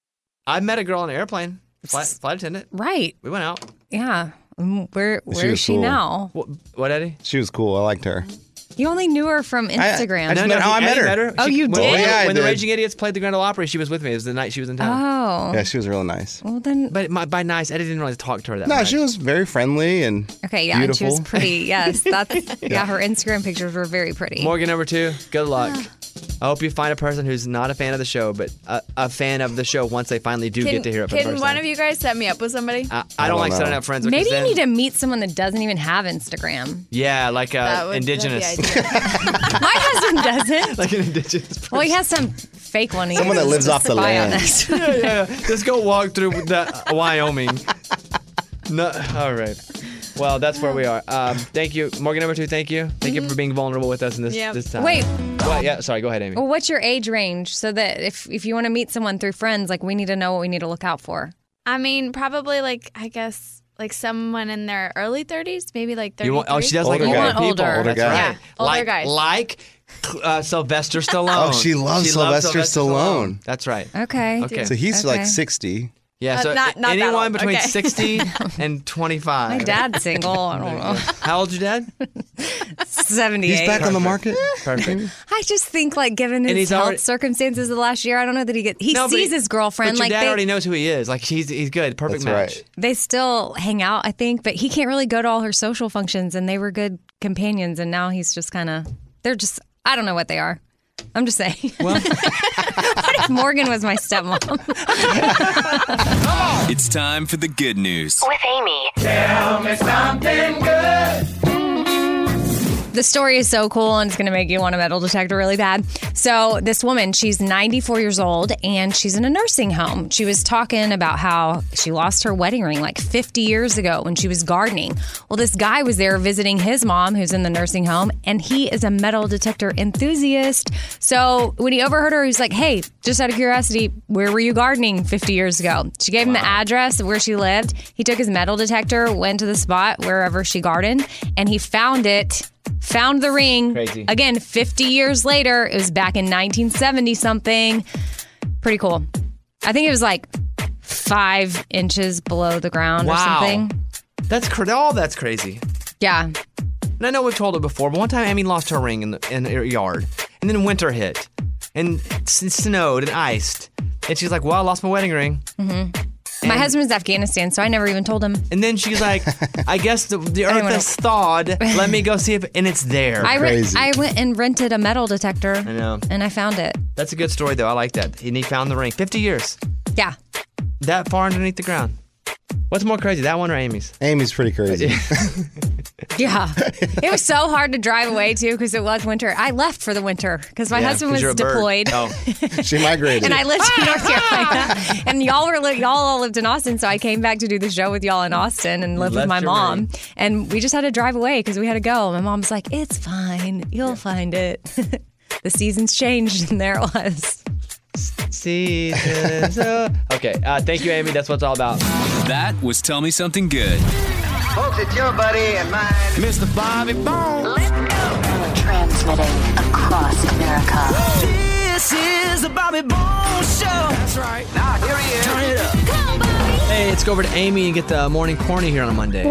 I met a girl on an airplane. Flight attendant. Right. We went out. Yeah. Where She is was she cool. now? What, Eddie? She was cool. I liked her. You only knew her from Instagram. I just met- I met her. Oh, you did? Yeah, I when the did. Raging Idiots played the Grand Ole Opry, she was with me. It was the night she was in town. Oh. Yeah, she was real nice. Well, then. But by nice, Eddie didn't really talk to her that No, much. she was very friendly and Okay, yeah, beautiful. and she was pretty. Yes, that's yeah. Her Instagram pictures were very pretty. Morgan number 2, good luck. I hope you find a person who's not a fan of the show, but a fan of the show once they finally do get to hear it for the Can first one time. of you guys set me up with somebody? I don't like setting up friends with Maybe you then- need to meet someone that doesn't even have Instagram. Yeah, like indigenous. My husband doesn't. Like an indigenous person. Well, he has some fake one. He Someone that uses lives to off the spy on land. us. yeah. Just go walk through Wyoming. No, all right. Well, that's where we are. Thank you, Morgan number 2. Thank you. Thank you for being vulnerable with us in this time. Wait. What? Yeah. Sorry. Go ahead, Amy. Well, what's your age range so that if you want to meet someone through friends, like we need to know what we need to look out for? I mean, probably like, I guess, like someone in their early 30s, maybe like 33. You want? Oh, she does like Older older guy. people. Older. Older That's guy. right. Yeah, older guys. Like Sylvester Stallone. Oh, she loves Sylvester Stallone. That's right. Okay. Okay. So he's Okay. like 60. Yeah. So not that anyone old. between Okay. 60 and 25. My dad's single. I don't know. How old's your dad? 78. He's back on the market. Perfect. I just think, like, given And his he's health already- circumstances of the last year, I don't know that he No, but sees his girlfriend. But your Like dad they, already knows who he is. Like he's good. Perfect That's match. right. they still hang out, I think, but he can't really go to all her social functions, and they were good companions, and now he's just kind of, they're just, I don't know what they are. I'm just saying. Well, What if Morgan was my stepmom? It's time for the good news. With Amy. Tell me something good. The story is so cool and it's going to make you want a metal detector really bad. So this woman, she's 94 years old and she's in a nursing home. She was talking about how she lost her wedding ring like 50 years ago when she was gardening. Well, this guy was there visiting his mom who's in the nursing home, and he is a metal detector enthusiast. So when he overheard her, he's like, hey, just out of curiosity, where were you gardening 50 years ago? She gave him the address of where she lived. He took his metal detector, went to the spot wherever she gardened, and he found it. Found the ring. Crazy. Again, 50 years later. It was back in 1970 something. Pretty cool. I think it was like 5 inches below the ground or Wow. something. that's crazy. Yeah. And I know we've told it before, but one time Amy lost her ring in her yard, and then winter hit, and it snowed and iced, and she's like, "Well, I lost my wedding ring." My husband's Afghanistan, so I never even told him. And then she's like, "I guess the earth wanna- has thawed. Let me go see if," and it's there. Crazy. I went and rented a metal detector. I know. And I found it. That's a good story, though. I like that. And he found the ring. 50 years. Yeah. That far underneath the ground. What's more crazy, that one or Amy's? Amy's pretty crazy. Yeah. It was so hard to drive away, too, because it was winter. I left for the winter because my Yeah, husband 'cause was you're a bird. deployed. Oh. She migrated. And I lived in North Carolina, and y'all all lived in Austin. So I came back to do the show with y'all in Austin and live with left my your mom. ring. And we just had to drive away because we had to go. My mom's like, "It's fine, you'll find it." The seasons changed, and there it was. Seasons. Okay, thank you, Amy. That's what it's all about. That was Tell Me Something Good. Folks, it's your buddy and mine, Mr. Bobby Bones. Transmitting across America. This is the Bobby Bones Show. That's right. Now, here he is. Turn it up. Come on, Bobby. Hey, let's go over to Amy and get the morning corny here on a Monday.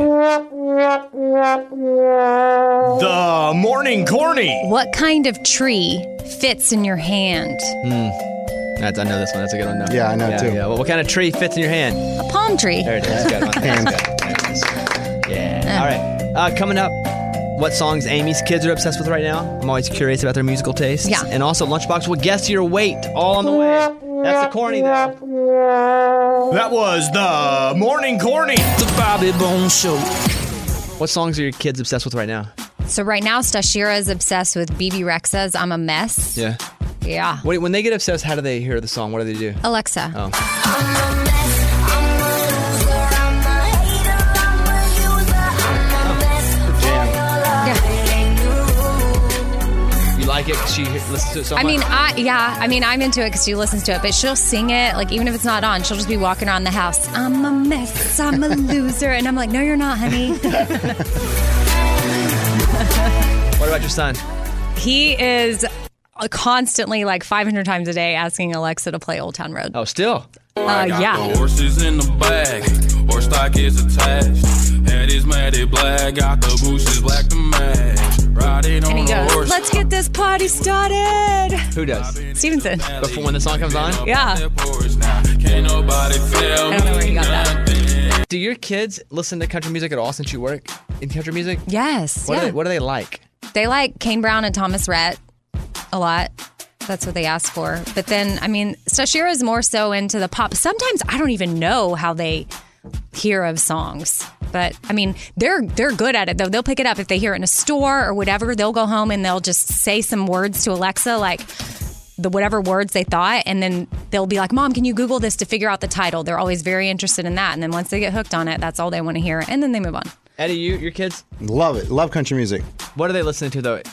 The morning corny. What kind of tree fits in your hand? I know this one. That's a good one, though. Yeah, I know, too. Yeah. Well, what kind of tree fits in your hand? A palm tree. There it is. Good one. There it is. Yeah. All right. Coming up, what songs Amy's kids are obsessed with right now. I'm always curious about their musical tastes. Yeah. And also, Lunchbox will guess your weight all on the way. That's the corny, though. That was the morning corny. The Bobby Bones Show. What songs are your kids obsessed with right now? So right now, Stashira is obsessed with BB Rexha's "I'm a Mess." Yeah. Yeah. When they get obsessed, how do they hear the song? What do they do? Alexa. Oh. You like it? She listens to it so much? I'm into it because she listens to it, but she'll sing it, like, even if it's not on, she'll just be walking around the house. I'm a mess, I'm a loser. And I'm like, no, you're not, honey. What about your son? He is constantly, like, 500 times a day asking Alexa to play Old Town Road. Oh, still? Yeah. Horses in the bag, horse stock is attached. Head is matted black, got the bushes black to match. Riding And on he a goes, horse. let's get this party started. Who does? Stevenson. Before when the song comes on? Yeah. Can't nobody feel I don't know where he got that. Do your kids listen to country music at all since you work in country music? Yes. What, yeah. what do they like? They like Kane Brown and Thomas Rhett a lot. That's what they ask for. But then, I mean, Sashira's more so into the pop. Sometimes I don't even know how they hear of songs. But, I mean, they're good at it, though. They'll pick it up if they hear it in a store or whatever. They'll go home and they'll just say some words to Alexa, like the whatever words they thought. And then they'll be like, Mom, can you Google this to figure out the title? They're always very interested in that. And then once they get hooked on it, that's all they want to hear. And then they move on. Eddie, your kids? Love it. Love country music. What are they listening to, though?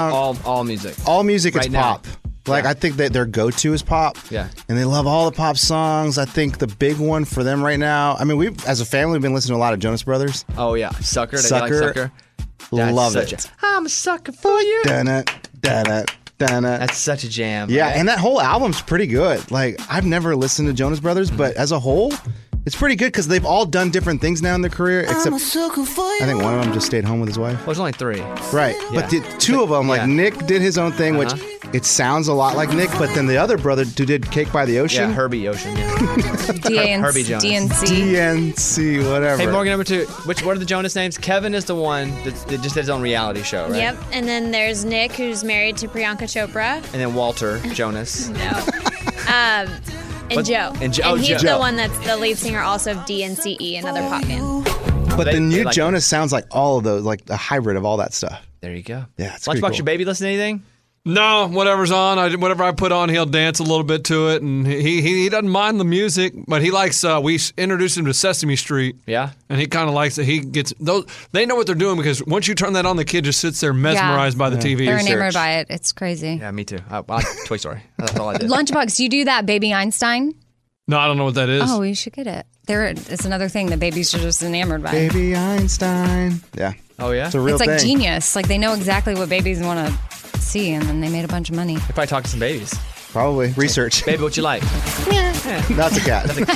All music. All music Right is now. pop. Like, I think that their go-to is pop. Yeah. And they love all the pop songs. I think the big one for them right now, I mean, we've, as a family, we've been listening to a lot of Jonas Brothers. Oh, yeah. Sucker. They Sucker. like Sucker. That's Love such it. I'm a sucker for you. Dun-it, dun-it, dun-it. That's such a jam. Yeah, right? and that whole album's pretty good. Like, I've never listened to Jonas Brothers, but as a whole, it's pretty good because they've all done different things now in their career. Except, I think one of them just stayed home with his wife. Well, there's only 3. Right, Yeah. but the two of them, like yeah. Nick did his own thing, which it sounds a lot like Nick, but then the other brother who did Cake by the Ocean. Yeah, Herbie Ocean. Yeah. Herbie Jonas. DNC. DNC, whatever. Hey, Morgan, number 2. What are the Jonas names? Kevin is the one that just did his own reality show, right? Yep. And then there's Nick, who's married to Priyanka Chopra. And then Walter Jonas. No. And What? Joe. And Joe- he's Joe. the one that's the lead singer also of DNCE, another pop band. But the new like Jonas sounds like all of those, like a hybrid of all that stuff. There you go. Yeah, it's pretty Lunchbox, cool. your baby listen to anything? No, whatever's on, whatever I put on, he'll dance a little bit to it, and he doesn't mind the music, but he likes. We introduced him to Sesame Street. Yeah, and he kind of likes it. He gets those. They know what they're doing because once you turn that on, the kid just sits there mesmerized by the TV. They're enamored by it. It's crazy. Yeah, me too. I like Toy Story. That's all I did. Lunchbox, do you do that Baby Einstein? No, I don't know what that is. Oh, you should get it. It's another thing that babies are just enamored by. Baby Einstein. Yeah. Oh, yeah? It's a real It's like thing. genius. Like they know exactly what babies want to see, and then they made a bunch of money. They probably talk to some babies. Probably. Research. Baby, what you like? That's a cat. That's a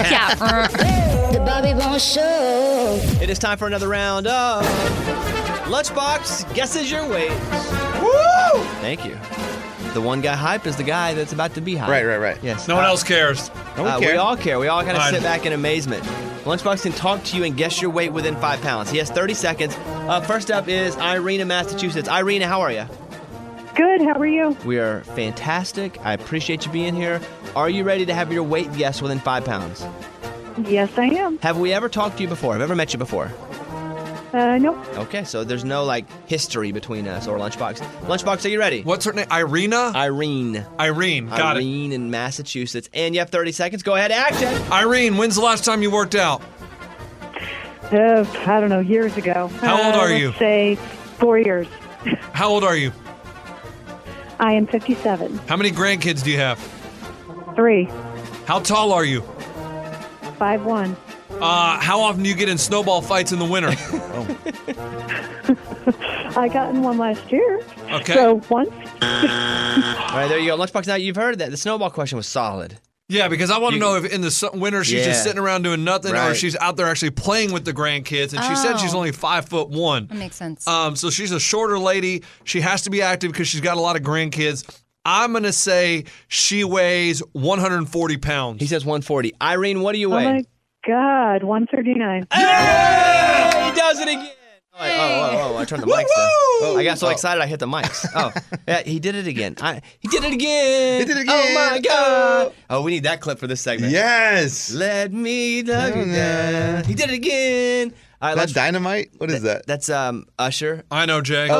cat. The Bobby Bones Show. It is time for another round of Lunchbox Guesses Your Weight. Woo! Thank you. The one guy hyped is the guy that's about to be hyped. Right. Yes. No one else cares. No one We cares. all care. We all kind of Fine. sit back in amazement. Lunchbox can talk to you and guess your weight within 5 pounds. He has 30 seconds. First up is Irene in Massachusetts. Irene, how are you? Good. How are you? We are fantastic. I appreciate you being here. Are you ready to have your weight guess within 5 pounds? Yes, I am. Have we ever talked to you before? Have I ever met you before? Nope. Okay, so there's no history between us or Lunchbox. Lunchbox, are you ready? What's her name? Irina? Irene. Irene. Got it. Irene in Massachusetts. And you have 30 seconds. Go ahead, action. Irene, when's the last time you worked out? I don't know, years ago. How old are you? Let's say 4 years. How old are you? I am 57. How many grandkids do you have? 3. How tall are you? 5'1". How often do you get in snowball fights in the winter? I got in one last year. Okay. So once. All right, there you go. Lunchbox, now you've heard that. The snowball question was solid. Yeah, because I want to know if in the winter she's just sitting around doing nothing, or Right. if she's out there actually playing with the grandkids. And she said she's Oh. only 5'1". That makes sense. So she's a shorter lady. She has to be active because she's got a lot of grandkids. I'm gonna say she weighs 140 pounds. He says 140. Irene, what do you Oh weigh? my God, 139. Hey, he does it again. Oh, I turned the mics down. Oh, I got so excited I hit the mics. Oh, yeah, he did it again. He did it again. He did it Oh, again. my God. Oh, we need that clip for this segment. Yes. Let me love you down. He did it again. All right, That's Dynamite? What is that? That's Usher. I know, Jay.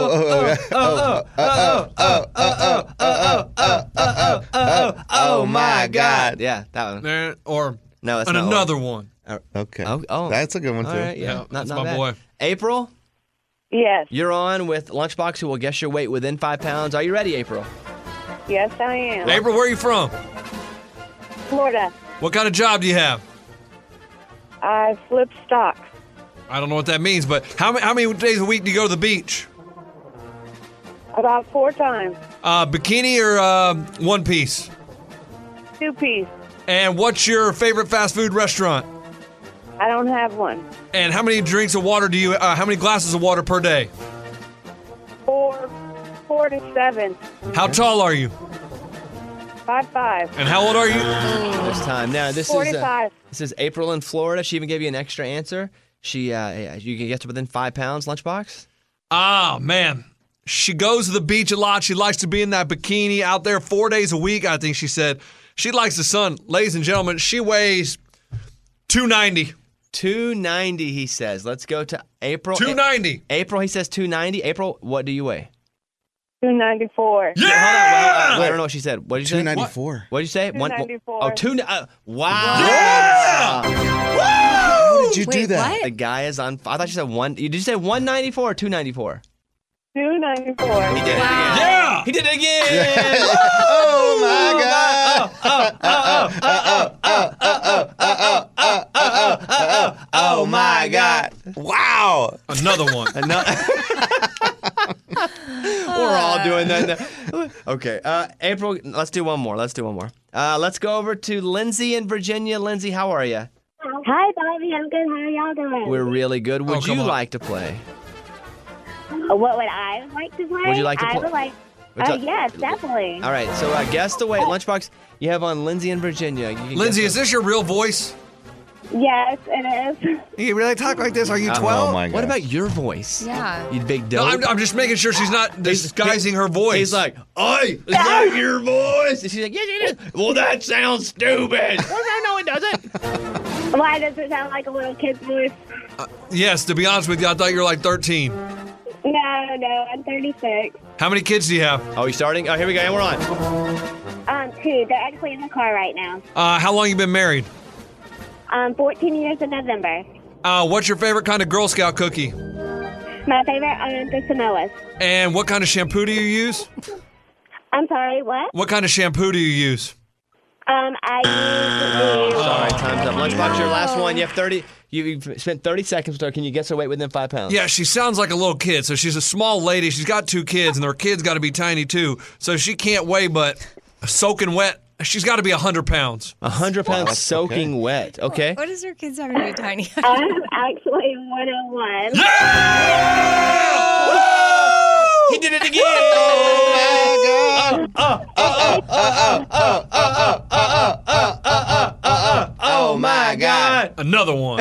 Oh, my God. Yeah, that one. Or No, that's and not another one. Okay. Oh, That's a good one, too. All right, yeah, not that's not my bad. boy. April, Yes. you're on with Lunchbox, who will guess your weight within 5 pounds. Are you ready, April? Yes, I am. April, where are you from? Florida. What kind of job do you have? I flip stocks. I don't know what that means, but how many days a week do you go to the beach? About 4 times. Bikini or one piece? 2 piece. And what's your favorite fast food restaurant? I don't have one. And how many drinks of water do you? How many glasses of water per day? 4 to 7. How tall are you? 5'5". And how old are you? This time. Now, this 45. This is April in Florida. She even gave you an extra answer. You can get to within 5 pounds, Lunchbox? Ah, man. She goes to the beach a lot. She likes to be in that bikini out there 4 days a week, I think she said. She likes the sun. Ladies and gentlemen, she weighs 290. 290, he says. Let's go to April. 290. April, he says 290. April, what do you weigh? 294. Yeah! I don't know what she said. What did you say? 294. What did you say? 294. Wow. Yeah! How did you do that? What? The guy is on. I thought you said one. Did you say 194 or 294? 294. He did it again. Yeah! He did it again. Oh my God! Oh my God! Wow! Another one. We're all doing that now. Okay, April, let's do one more. Let's go over to Lindsay in Virginia. Lindsay, how are you? Hi, Bobby. I'm good. How are y'all doing? We're really good. Would you come on. like to play? What would I like to play? Would you like to I play? would like. Yes, definitely. All right, so guess the weight. Lunchbox, you have on Lindsay in Virginia. You can Lindsay, guess is this your real voice? Yes, it is. You really talk like this? Are you 12? Oh my God! What about your voice? Yeah. You big No, dope. I'm just making sure she's not disguising her voice. He's like, "Oi, is that your voice?" And she's like, "Yes, it is." Well, that sounds stupid. No, it doesn't. Why does it sound like a little kid's voice? Yes, to be honest with you, I thought you were like 13. No, I'm 36. How many kids do you have? Oh, you starting? Oh, here we go. And we're on. 2. They're actually in the car right now. How long you been married? 14 years in November. What's your favorite kind of Girl Scout cookie? My favorite the Samoas. And what kind of shampoo do you use? I'm sorry, what? What kind of shampoo do you use? I use Sorry, time's up. Lunchbox, your last one. You have 30. You've spent 30 seconds with her. Can you guess her weight within 5 pounds? Yeah, she sounds like a little kid. So she's a small lady. She's got 2 kids, and her kids got to be tiny too. So she can't weigh, but soaking wet, she's got to be 100 pounds. 100 pounds soaking wet. Okay. What does her kids have to be tiny? I'm actually 101. He did it again. Oh my God. Another one.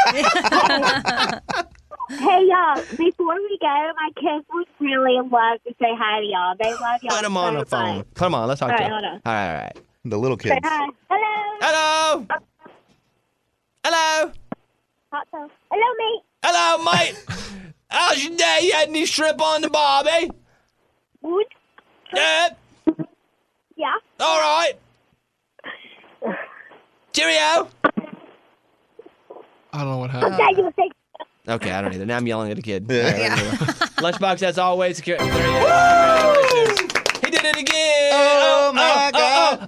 Hey, y'all, before we go, my kids would really love to say hi to y'all. They love y'all. Put him on so the phone. much. Come on, let's talk All to right, him. hold on. All right. The little Say kids. hi. Hello. Hello. Hello. Hot sauce. Hello, mate. Hello, mate. How's your day? You had any shrimp on the barbie? Good. Yeah. Yeah. All right. Cheerio. I don't know what happened. Okay, you say. Okay, I don't either. Now I'm yelling at a kid. Yeah. Lunchbox, as always. There he is. Congratulations. He did it again. Oh my God!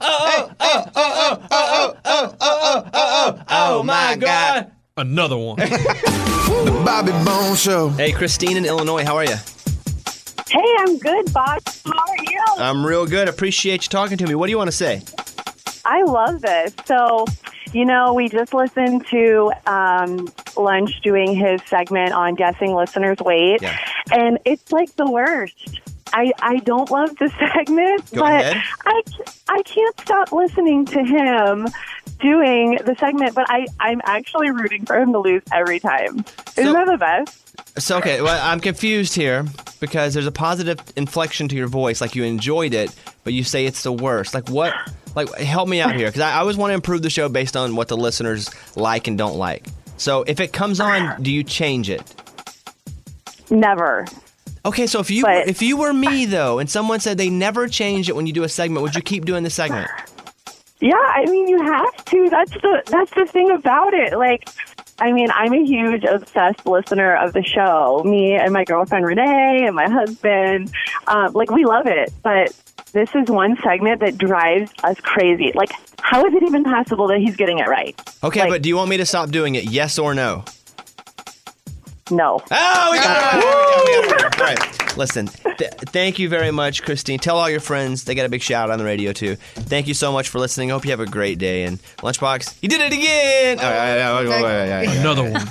Oh my God. Another one. The Bobby Bones Show. Hey, Christine in Illinois, how are you? Hey, I'm good, Bob. How are you? I'm real good. Appreciate you talking to me. What do you want to say? I love this. So, we just listened to Lunch doing his segment on guessing listeners' weight, and it's like the worst. I don't love the segment, Go but ahead. I can't stop listening to him doing the segment, but I'm actually rooting for him to lose every time. Isn't that the best? So, okay, well, I'm confused here because there's a positive inflection to your voice, like you enjoyed it, but you say it's the worst. Like what? Like, help me out here, because I always want to improve the show based on what the listeners like and don't like. So if it comes on, do you change it? Never. Okay, so if you were me, though, and someone said they never change it when you do a segment, would you keep doing the segment? Yeah, I mean, you have to. That's the thing about it. Like, I mean, I'm a huge obsessed listener of the show. Me and my girlfriend Renee and my husband, we love it. But this is one segment that drives us crazy. Like, how is it even possible that he's getting it right? Okay, but do you want me to stop doing it? Yes or no? No. Oh, we got it. All right. Listen, thank you very much, Christine. Tell all your friends. They got a big shout out on the radio, too. Thank you so much for listening. I hope you have a great day. And Lunchbox, you did it again! Another one.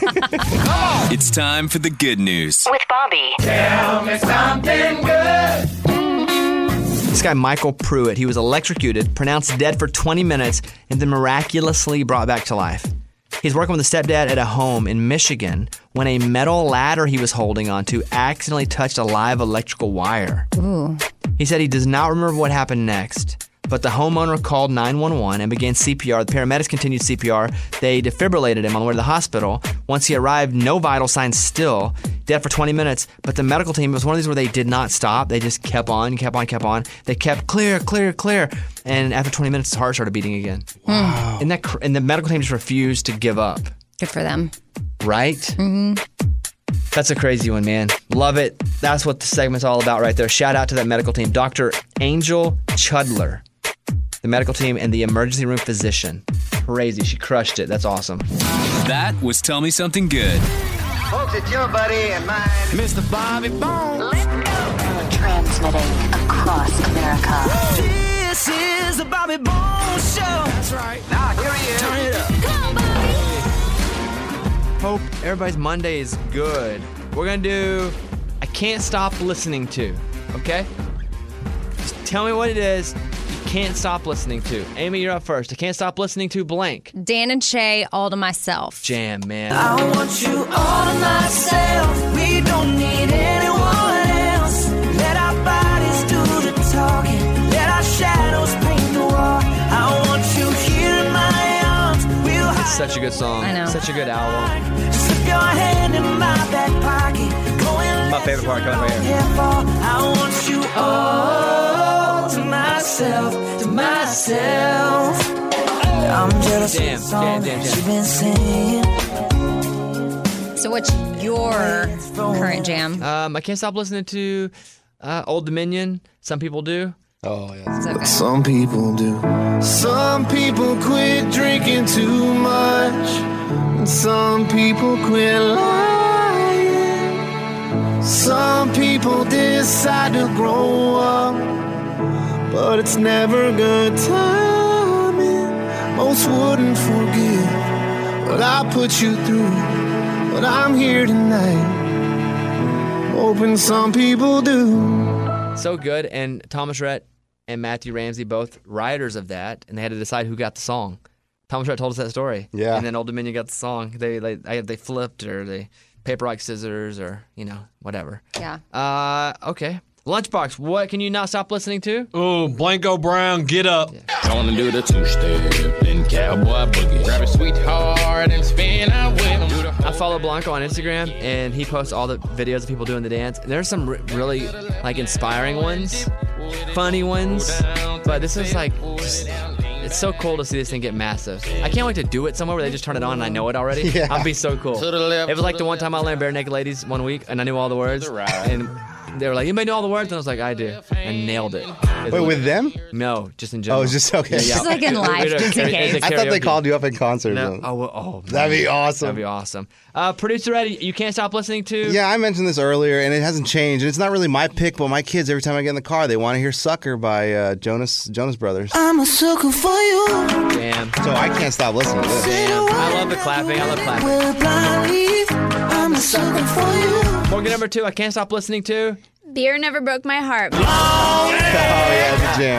It's time for the good news. With Bobby. Tell me something good. This guy, Michael Pruitt, he was electrocuted, pronounced dead for 20 minutes, and then miraculously brought back to life. He's working with a stepdad at a home in Michigan when a metal ladder he was holding onto accidentally touched a live electrical wire. Ooh. He said he does not remember what happened next, but the homeowner called 911 and began CPR. The paramedics continued CPR. They defibrillated him on the way to the hospital. Once he arrived, no vital signs still. Dead for 20 minutes. But the medical team, it was one of these where they did not stop. They just kept on. They kept clear. And after 20 minutes, his heart started beating again. Wow. And the medical team just refused to give up. Good for them. Right? Mm-hmm. That's a crazy one, man. Love it. That's what the segment's all about right there. Shout out to that medical team. Dr. Angel Chudler, the medical team, and the emergency room physician. Crazy. She crushed it. That's awesome. That was Tell Me Something Good. Folks, it's your buddy and mine, Mr. Bobby Bones. Transmitting across America. This is the Bobby Bones Show. That's right. Now, here he is. Turn it up. Come on, Bobby. Hope everybody's Monday is good. We're going to do I Can't Stop Listening To, okay? Just tell me what it is you can't stop listening to. Amy, you're up first. I can't stop listening to blank. Dan and Shay, All to Myself. Jam, man. I want you all to myself. We don't need anyone else. Let our bodies do the talking. Let our shadows paint the wall. I want you here in my arms. It's such a good song. I know. Such a good album. Slip your hand in my back pocket. My favorite part coming right here. I want you all to myself, I'm jealous of the song that you've been singing. So what's your current jam? I can't stop listening to Old Dominion. Some people do. Oh, yeah. It's okay. Some people do. Some people quit drinking too much. And some people quit lying. Some people decide to grow up. But it's never good timing. Most wouldn't forgive what I put you through. But I'm here tonight, hoping some people do. So good. And Thomas Rhett and Matthew Ramsey, both writers of that, and they had to decide who got the song. Thomas Rhett told us that story. Yeah. And then Old Dominion got the song. They flipped, or they paper, rock, scissors, or, whatever. Yeah. Okay. Lunchbox, what can you not stop listening to? Oh, Blanco Brown, Get Up. Gonna do the two-step, then cowboy boogie. Grab a sweetheart and spin out with him. I follow Blanco on Instagram, and he posts all the videos of people doing the dance. And there's some really, inspiring ones, funny ones. But this is, it's so cool to see this thing get massive. I can't wait to do it somewhere where they just turn it on and I know it already. Yeah. I'll be so cool. To the left, It was like the one time I learned Bare Naked Ladies one week, and I knew all the words. And they were like, anybody know all the words? And I was like, I do. I nailed it. Wait, with them? No, just in general. Oh, it's just okay. Just like in live, just in case. I thought they called you up in concert. No. Oh, that'd be awesome. That'd be awesome. Producer Eddie, you can't stop listening to? Yeah, I mentioned this earlier, and it hasn't changed. And it's not really my pick, but my kids, every time I get in the car, they want to hear "Sucker" by Jonas Brothers. I'm a sucker for you. Damn. So I can't stop listening to this. Damn. I love the clapping. I love clapping. I'm a sucker for you. Morgan number 2, I can't stop listening to. Beer never broke my heart. Oh yeah, it's a jam.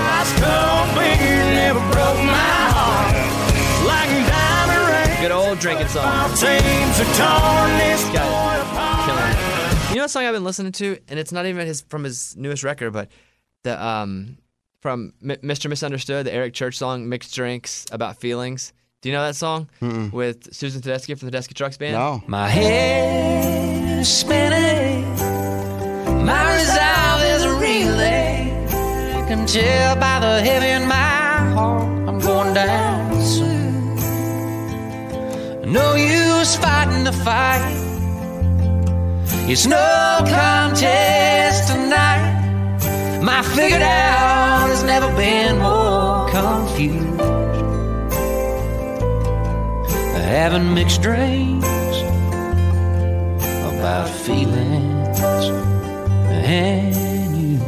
Never broke my heart. Like diamond ring. Good old drinking song. Chains are torn. This Killing it. You know what song I've been listening to, and it's not even from his newest record, but the from Mr. Misunderstood, the Eric Church song "Mixed Drinks About Feelings." Do you know that song with Susan Tedeschi from the Tedeschi Trucks Band? No. My head is spinning. My resolve is reeling. I can tell by the heavy in my heart I'm going down soon. No use fighting the fight. It's no contest tonight. My figured out has never been more confused. Having mixed dreams about feelings. and you.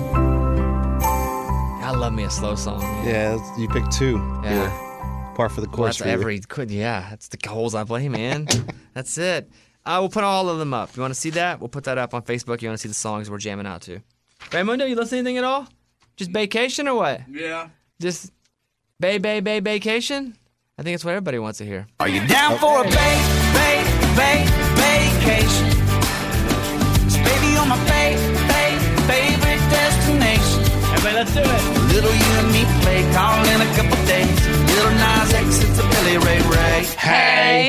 I love me a slow song. Man. Yeah, you picked two. Yeah. Par for the course. Well, that's the holes I play, man. That's it. We'll put all of them up. You want to see that? We'll put that up on Facebook. You want to see the songs we're jamming out to. Raymundo, you listen to anything at all? Just vacation or what? Yeah. Just vacation? I think it's what everybody wants to hear. Are you down for a vacation? So baby, you're my favorite destination. Everybody, let's do it. Little you and me play, call in a couple days. Little Nas X, it's a Billy Ray Ray. Hey.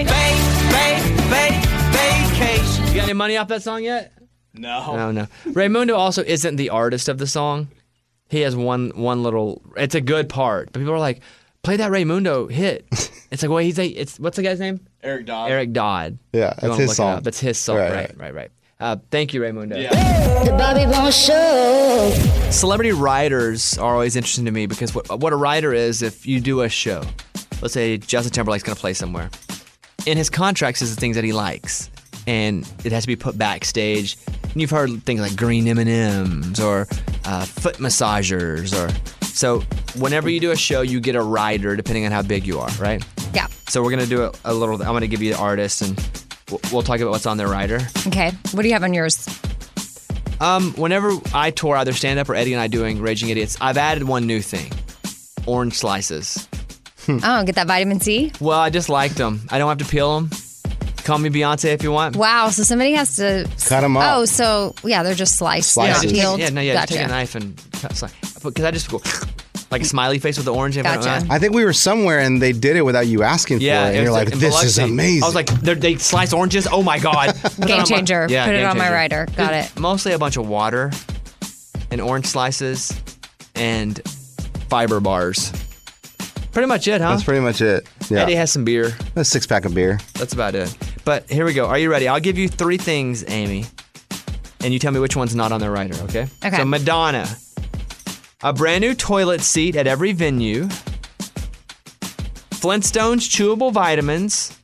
Vacation. You got any money off that song yet? No. Raymundo also isn't the artist of the song. He has one little. It's a good part, but people are like, "Play that Raymundo hit." It's like, wait, what's the guy's name? Eric Dodd. Eric Dodd. Yeah, You that's wanna his look it song. up. That's his song. Right. Thank you, Raymundo. Yeah. The Bobby Bones Show. Celebrity writers are always interesting to me because what a writer is, if you do a show, let's say Justin Timberlake's going to play somewhere, in his contracts is the things that he likes, and it has to be put backstage. And you've heard things like green M&Ms or foot massagers, so whenever you do a show, you get a writer depending on how big you are, right? Yeah. So we're going to do a little. I'm going to give you the artist, and we'll talk about what's on their writer. Okay. What do you have on yours? Whenever I tour, either stand up or Eddie and I doing Raging Idiots, I've added one new thing: orange slices. Oh, get that vitamin C? Well, I just liked them. I don't have to peel them. Call me Beyonce if you want. Wow, so somebody has to Cut 'em up. Oh, so yeah, they're just sliced, Slices. not peeled. Yeah, just Gotcha. take a knife and cut. Because I just go like a smiley face with the orange. Gotcha. I think we were somewhere and they did it without you asking for it. And you're like, this is amazing. I was like, they slice oranges? Oh my God. Game changer. Yeah, Put it game on my changer. rider. Got it. Mostly a bunch of water and orange slices and fiber bars. Pretty much it, huh? That's pretty much it. Yeah. Eddie has some beer. A 6-pack of beer. That's about it. But here we go. Are you ready? I'll give you 3 things, Amy, and you tell me which one's not on the rider, okay? Okay. So Madonna, a brand new toilet seat at every venue, Flintstones chewable vitamins,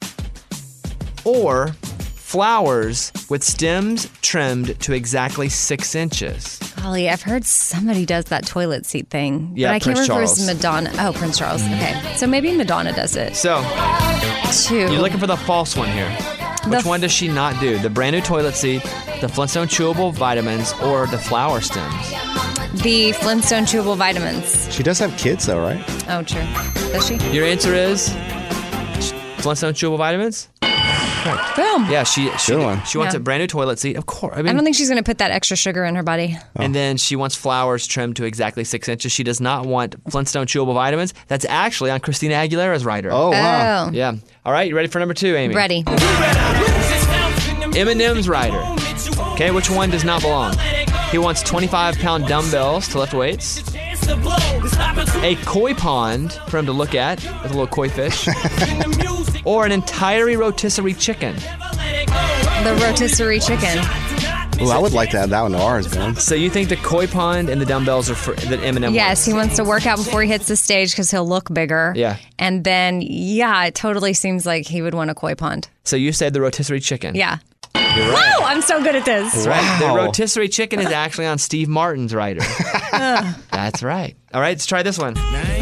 or flowers with stems trimmed to exactly 6 inches. Golly, I've heard somebody does that toilet seat thing. Yeah, but I can't Prince remember if Charles. it's Madonna. Oh, Prince Charles. Okay. So maybe Madonna does it. So, 2. you're looking for the false one here. Which one does she not do? The brand new toilet seat, the Flintstone chewable vitamins, or the flower stems? The Flintstone chewable vitamins. She does have kids, though, right? Oh, true. Does she? Your answer is Flintstone chewable vitamins? Correct. Boom. Yeah, she wants Yeah. a brand new toilet seat. Of course. I don't think she's going to put that extra sugar in her body. And then she wants flowers trimmed to exactly 6 inches. She does not want Flintstone chewable vitamins. That's actually on Christina Aguilera's rider. Oh, wow. Oh. Yeah. All right, you ready for number 2, Amy? Ready. Eminem's rider. Okay, which one does not belong? He wants 25-pound dumbbells to lift weights, a koi pond for him to look at with a little koi fish, or an entire rotisserie chicken. The rotisserie chicken. Ooh, I would like to add that one to ours, man. So you think the koi pond and the dumbbells are for that Eminem Yes, wants? he wants to work out before he hits the stage because he'll look bigger. Yeah. And then, yeah, it totally seems like he would want a koi pond. So you said the rotisserie chicken. Yeah. You're right. Woo! I'm so good at this. That's right. The Wow. rotisserie chicken is actually on Steve Martin's rider. That's right. All right, let's try this one.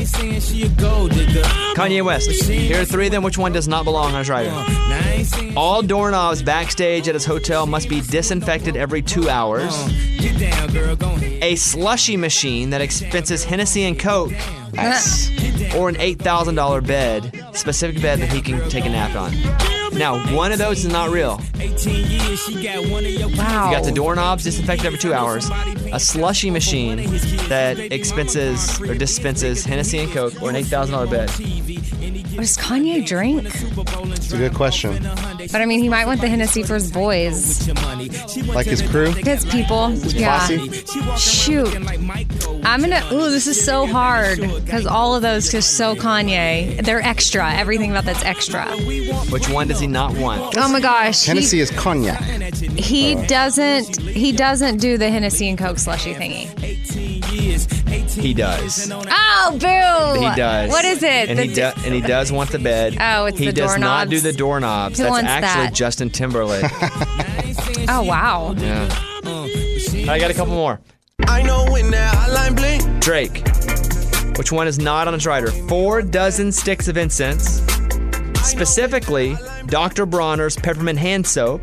Kanye West. Here are 3 of them. Which one does not belong on his rider? All doorknobs backstage at his hotel must be disinfected every 2 hours. A slushy machine that expenses Hennessy and Coke. Nice. Or an $8,000 bed, specific bed that he can take a nap on. Now, one of those is not real. Wow. You got the doorknobs disinfected every 2 hours, a slushy machine that dispenses Hennessy and Coke, or an $8,000 bed. What does Kanye drink? It's a good question. But I mean, he might want the Hennessy for his boys. Like his crew? His people. Yeah. Posse? Shoot. I'm going to, this is so hard because all of those just so Kanye. They're extra. Everything about that's extra. Which one does he not want? Oh my gosh. Hennessy is cognac. He doesn't do the Hennessy and Coke slushy thingy. He does. Oh, boo! He does. What is it? And he does want the bed. Oh, it's he the does not doorknobs. do the doorknobs. Who That's wants actually that? Justin Timberlake. Oh, wow. Yeah. I got a couple more. I know when that hotline blink. Drake. Which one is not on his rider? 4 dozen sticks of incense. Specifically, Dr. Bronner's peppermint hand soap.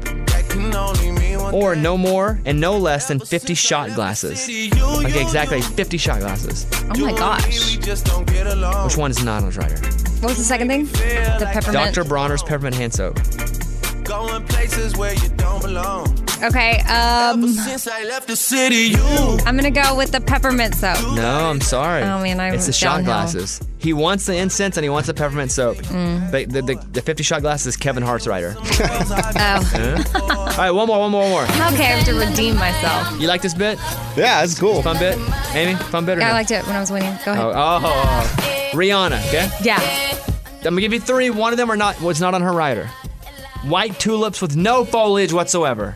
Or no more and no less than 50 shot glasses. Okay, exactly 50 shot glasses. Oh my gosh. Which one is not on his rider? What was the second thing? The peppermint. Dr. Bronner's peppermint hand soap. Going places where you don't belong. Okay, Since I left the city, I'm gonna go with the peppermint soap. No, I'm sorry. Oh, man, I'm It's the shot downhill. glasses. He wants the incense and he wants the peppermint soap. But the 50 shot glasses is Kevin Hart's rider. Oh. All right, one more. Okay, I have to redeem myself. You like this bit? Yeah, it's cool. Fun bit? Amy, fun bit or Yeah, no? I liked it when I was winning. Go ahead. Oh. Rihanna, okay? Yeah. I'm gonna give you 3. One of them was not on her rider. White tulips with no foliage whatsoever.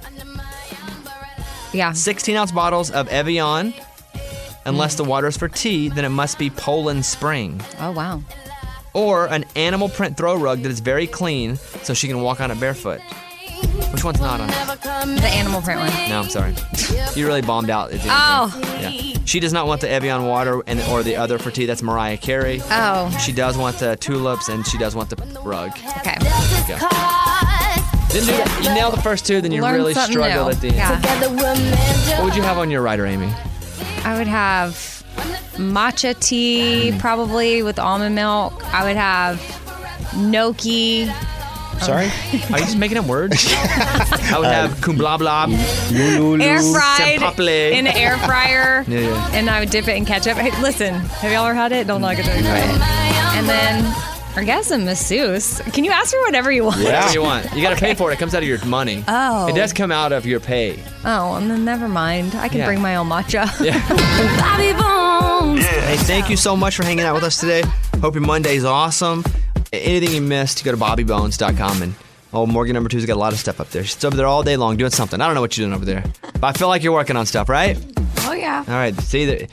Yeah. 16-ounce bottles of Evian. Unless the water is for tea, then it must be Poland Spring. Oh, wow. Or an animal print throw rug that is very clean so she can walk on it barefoot. Which one's not on it? The animal print one. No, I'm sorry. You really bombed out. Oh. Yeah. She does not want the Evian water or the other for tea. That's Mariah Carey. Oh. She does want the tulips and she does want the rug. Okay. Didn't do that. You nailed the first 2, then you Learned really something struggled new. at the end. Yeah. What would you have on your rider, Amy? I would have matcha tea, probably with almond milk. I would have gnocchi. Sorry? Are you just making up words? I would have kumbla blah. Air fried Sampaple. in an air fryer. Yeah. And I would dip it in ketchup. Hey, listen, have y'all ever had it? Don't like it. Try it. And then, I guess a masseuse. Can you ask for whatever you want? Whatever you want. You got to pay for it. It comes out of your money. Oh. It does come out of your pay. Oh, and then never mind. I can Yeah. bring my own matcha. Yeah. Bobby Bones. Hey, thank you so much for hanging out with us today. Hope your Monday's awesome. Anything you missed, go to bobbybones.com and Morgan number 2's got a lot of stuff up there. She's over there all day long doing something. I don't know what you're doing over there, but I feel like you're working on stuff, right? Oh, yeah. All right. See that?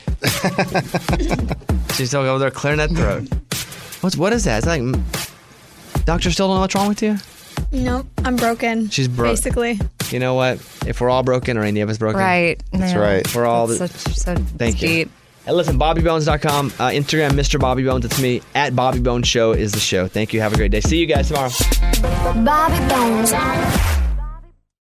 She's still over there clearing that throat. What is that? It's like doctor still don't know what's wrong with you. Nope, I'm broken. She's broke. Basically. You know what? If we're all broken or any of us broken, Right. That's Yeah. right. We're all. That's so Thank you. deep. And listen, BobbyBones.com, Instagram, Mr. Bobby Bones. It's me. At Bobby Bones Show is the show. Thank you. Have a great day. See you guys tomorrow. Bobby Bones.